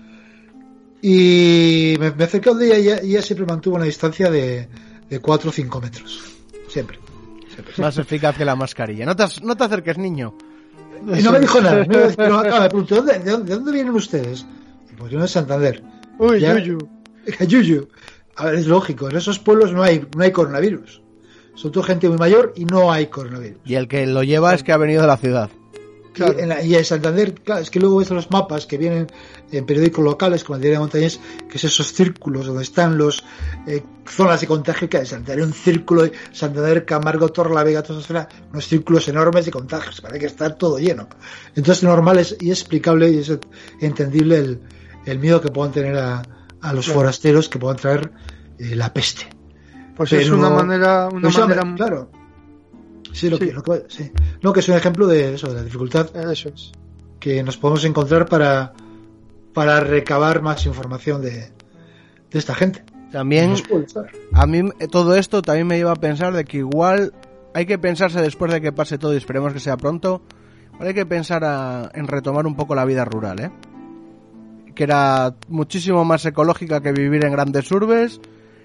y me acerqué a ella y ella siempre mantuvo una distancia de 4 o 5 metros, siempre.
Más eficaz que la mascarilla. No te acerques, niño.
Y no me dijo nada. Me preguntó, ¿de dónde vienen ustedes? Pues yo de Santander.
Uy,
Yuyu. A ver, es lógico. En esos pueblos no hay coronavirus. Son toda gente muy mayor y no hay coronavirus.
Y el que lo lleva es que ha venido de la ciudad.
Claro. Y en Santander, claro, es que luego ves los mapas que vienen en periódicos locales como el Diario de Montañés, que es esos círculos donde están los zonas de contagio, que hay en Santander un círculo, Santander, Camargo, Torrelavega, toda esa zona, unos círculos enormes de contagios, parece que está todo lleno. Entonces lo normal es explicable y es entendible el miedo que puedan tener a los forasteros que puedan traer la peste.
Pues pero, es una manera
claro. Sí, sí. No, que es un ejemplo de eso, de la dificultad que nos podemos encontrar para recabar más información de esta gente.
También, a mí todo esto también me lleva a pensar de que igual hay que pensarse después de que pase todo y esperemos que sea pronto, hay que pensar en retomar un poco la vida rural, que era muchísimo más ecológica que vivir en grandes urbes.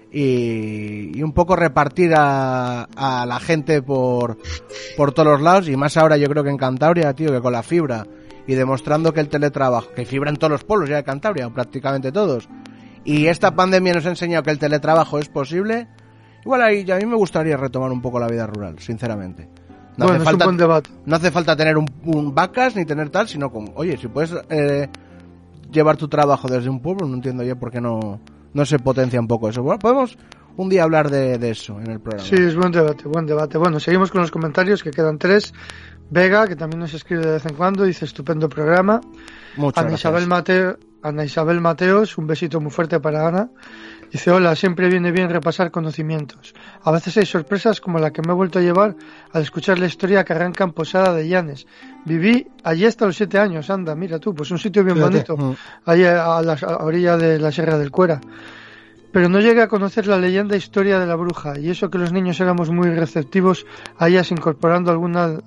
Y un poco repartir a la gente por todos los lados, y más ahora yo creo que en Cantabria, tío, que con la fibra y demostrando que el teletrabajo, que hay fibra en todos los pueblos ya de Cantabria, prácticamente todos, y esta pandemia nos ha enseñado que el teletrabajo es posible, igual ahí a mí me gustaría retomar un poco la vida rural, sinceramente. No hace falta,
es un buen debate.
No hace falta tener un vacas ni tener tal, sino con, oye, si puedes llevar tu trabajo desde un pueblo, no entiendo yo por qué no se potencia un poco eso. Bueno, podemos un día hablar de eso en el programa.
Sí, es buen debate. Bueno, seguimos con los comentarios, que quedan 3. Vega, que también nos escribe de vez en cuando, dice estupendo programa.
Muchas gracias.
Ana Isabel Mateos, un besito muy fuerte para Ana. Dice, hola, siempre viene bien repasar conocimientos. A veces hay sorpresas como la que me he vuelto a llevar al escuchar la historia que arranca en Posada de Llanes. Viví allí hasta los 7 años, anda, mira tú, pues un sitio bien bonito, allí a orilla de la Sierra del Cuera. Pero no llegué a conocer la leyenda e historia de la bruja, y eso que los niños éramos muy receptivos a ellas, incorporando alguna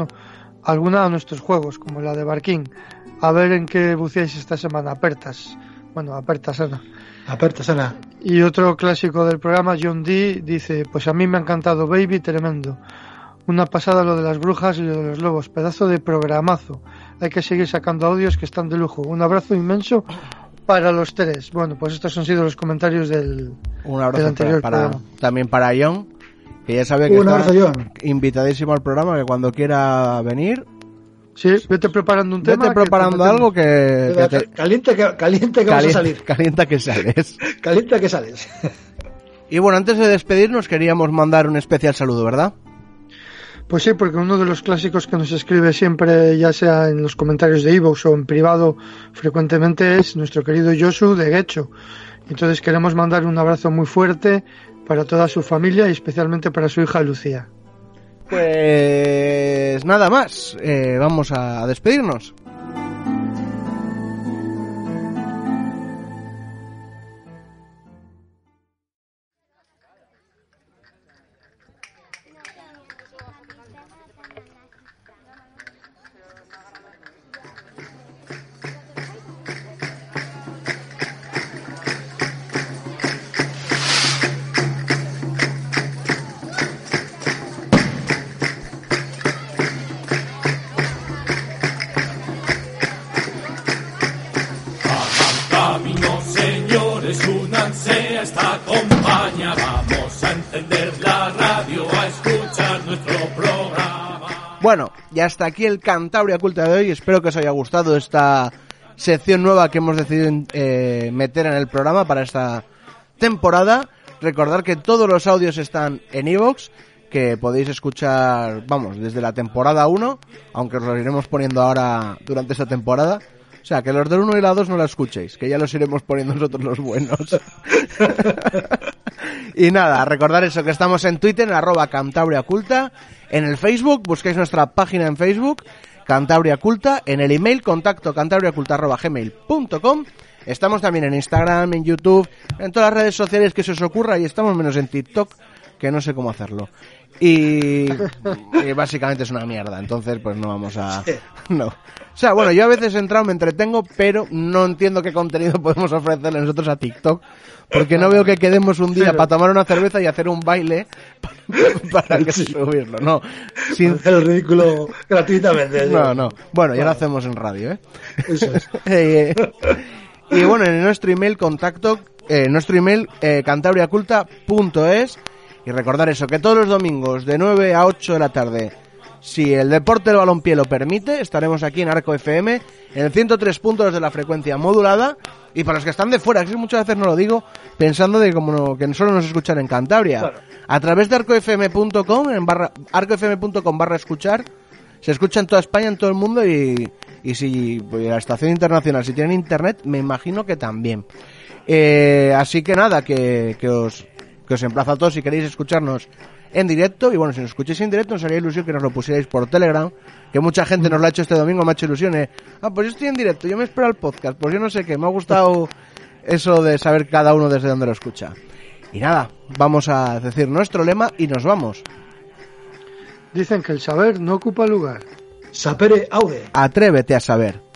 a nuestros juegos, como la de Barquín. A ver en qué buceáis esta semana, apertas. Bueno, apertas, Ana.
Apertas, Ana.
Y otro clásico del programa, John D, dice, pues a mí me ha encantado Baby, tremendo. Una pasada lo de las brujas y lo de los lobos, pedazo de programazo. Hay que seguir sacando audios que están de lujo. Un abrazo inmenso para los 3. Bueno, pues estos han sido los comentarios del anterior programa.
También para John, que ya sabe que está invitadísimo al programa, que cuando quiera venir.
Sí, vete preparando un tema.
Vete preparando algo que
caliente que vas a salir.
Calienta que sales.
Calienta que sales.
Y bueno, antes de despedirnos queríamos mandar un especial saludo, ¿verdad?
Pues sí, porque uno de los clásicos que nos escribe siempre, ya sea en los comentarios de iVoox o en privado frecuentemente, es nuestro querido Josu de Guecho. Entonces queremos mandar un abrazo muy fuerte para toda su familia y especialmente para su hija Lucía.
Pues nada más, vamos a despedirnos.
España, vamos a encender la radio, a escuchar nuestro programa.
Bueno, y hasta aquí el Cantabria Culta de hoy. Espero que os haya gustado esta sección nueva que hemos decidido meter en el programa para esta temporada. Recordad que todos los audios están en iVoox, que podéis escuchar, vamos, desde la temporada 1, aunque os los iremos poniendo ahora durante esta temporada. O sea, que los del 1 y la 2 no la escuchéis, que ya los iremos poniendo nosotros los buenos. Y nada, recordad eso, que estamos en Twitter, en @CantabriaCulta, en el Facebook, busquéis nuestra página en Facebook, Cantabria Culta, en el email, contacto cantabriaculta@gmail.com. Estamos también en Instagram, en YouTube, en todas las redes sociales que se os ocurra, y estamos menos en TikTok, que no sé cómo hacerlo. Y básicamente es una mierda, entonces pues no vamos a... No. O sea, bueno, yo a veces he entrado, me entretengo, pero no entiendo qué contenido podemos ofrecerle nosotros a TikTok, porque no veo que quedemos un día para tomar una cerveza y hacer un baile para que subirlo, no.
Sin hacer el ridículo gratuitamente.
No. Bueno, ya lo hacemos en radio, ¿eh?
Eso es.
Y bueno, en nuestro email contacto, cantabriaculta.es. Y recordar eso, que todos los domingos de 9 a 8 de la tarde, si el deporte del balompié lo permite, estaremos aquí en Arco FM, en el 103 puntos de la frecuencia modulada. Y para los que están de fuera, que muchas veces no lo digo, pensando de como que solo nos escuchan en Cantabria, claro, a través de arcofm.com, arcofm.com/escuchar, se escucha en toda España, en todo el mundo, y si pues, la estación internacional, si tienen internet, me imagino que también. Así que nada, que os emplazo a todos si queréis escucharnos en directo. Y bueno, si nos escucháis en directo, nos haría ilusión que nos lo pusierais por Telegram, que mucha gente nos lo ha hecho este domingo, me ha hecho ilusión. Pues yo estoy en directo, yo me espero al podcast, pues yo no sé qué, me ha gustado eso de saber cada uno desde dónde lo escucha. Y nada, vamos a decir nuestro lema y nos vamos.
Dicen que el saber no ocupa lugar.
Sapere aude.
Atrévete a saber.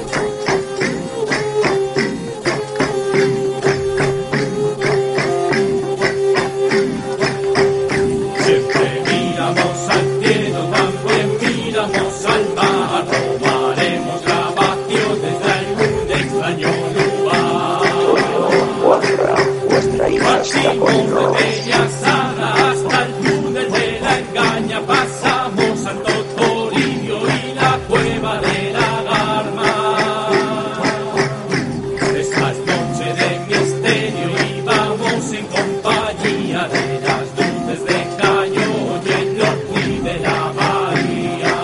Hasta el túnel de la engaña pasamos Santo Toribio y la cueva de la Garma. Estas noches de misterio y vamos en compañía de las luces de Cayo y el norte de la bahía.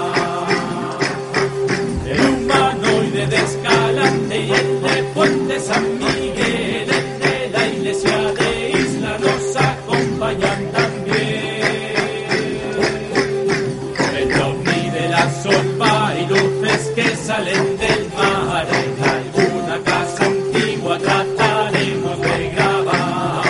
El humanoide de Escalante y el de Puente San Miguel, el de la iglesia de Isla nos acompañan también. El ovni de la sopa y luces que salen del mar, en alguna casa antigua trataremos de grabar.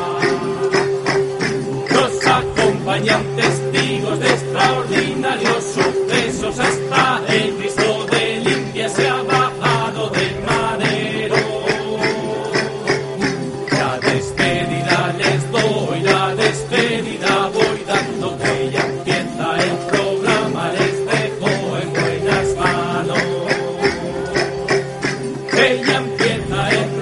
Nos acompañan testigos de extraordinarios sucesos, hasta el Cristo de Limpia se ha bajado del madero. La despedida les doy, la despedida voy dando, que ya empieza el programa, les dejo en buenas manos. Que ya empieza el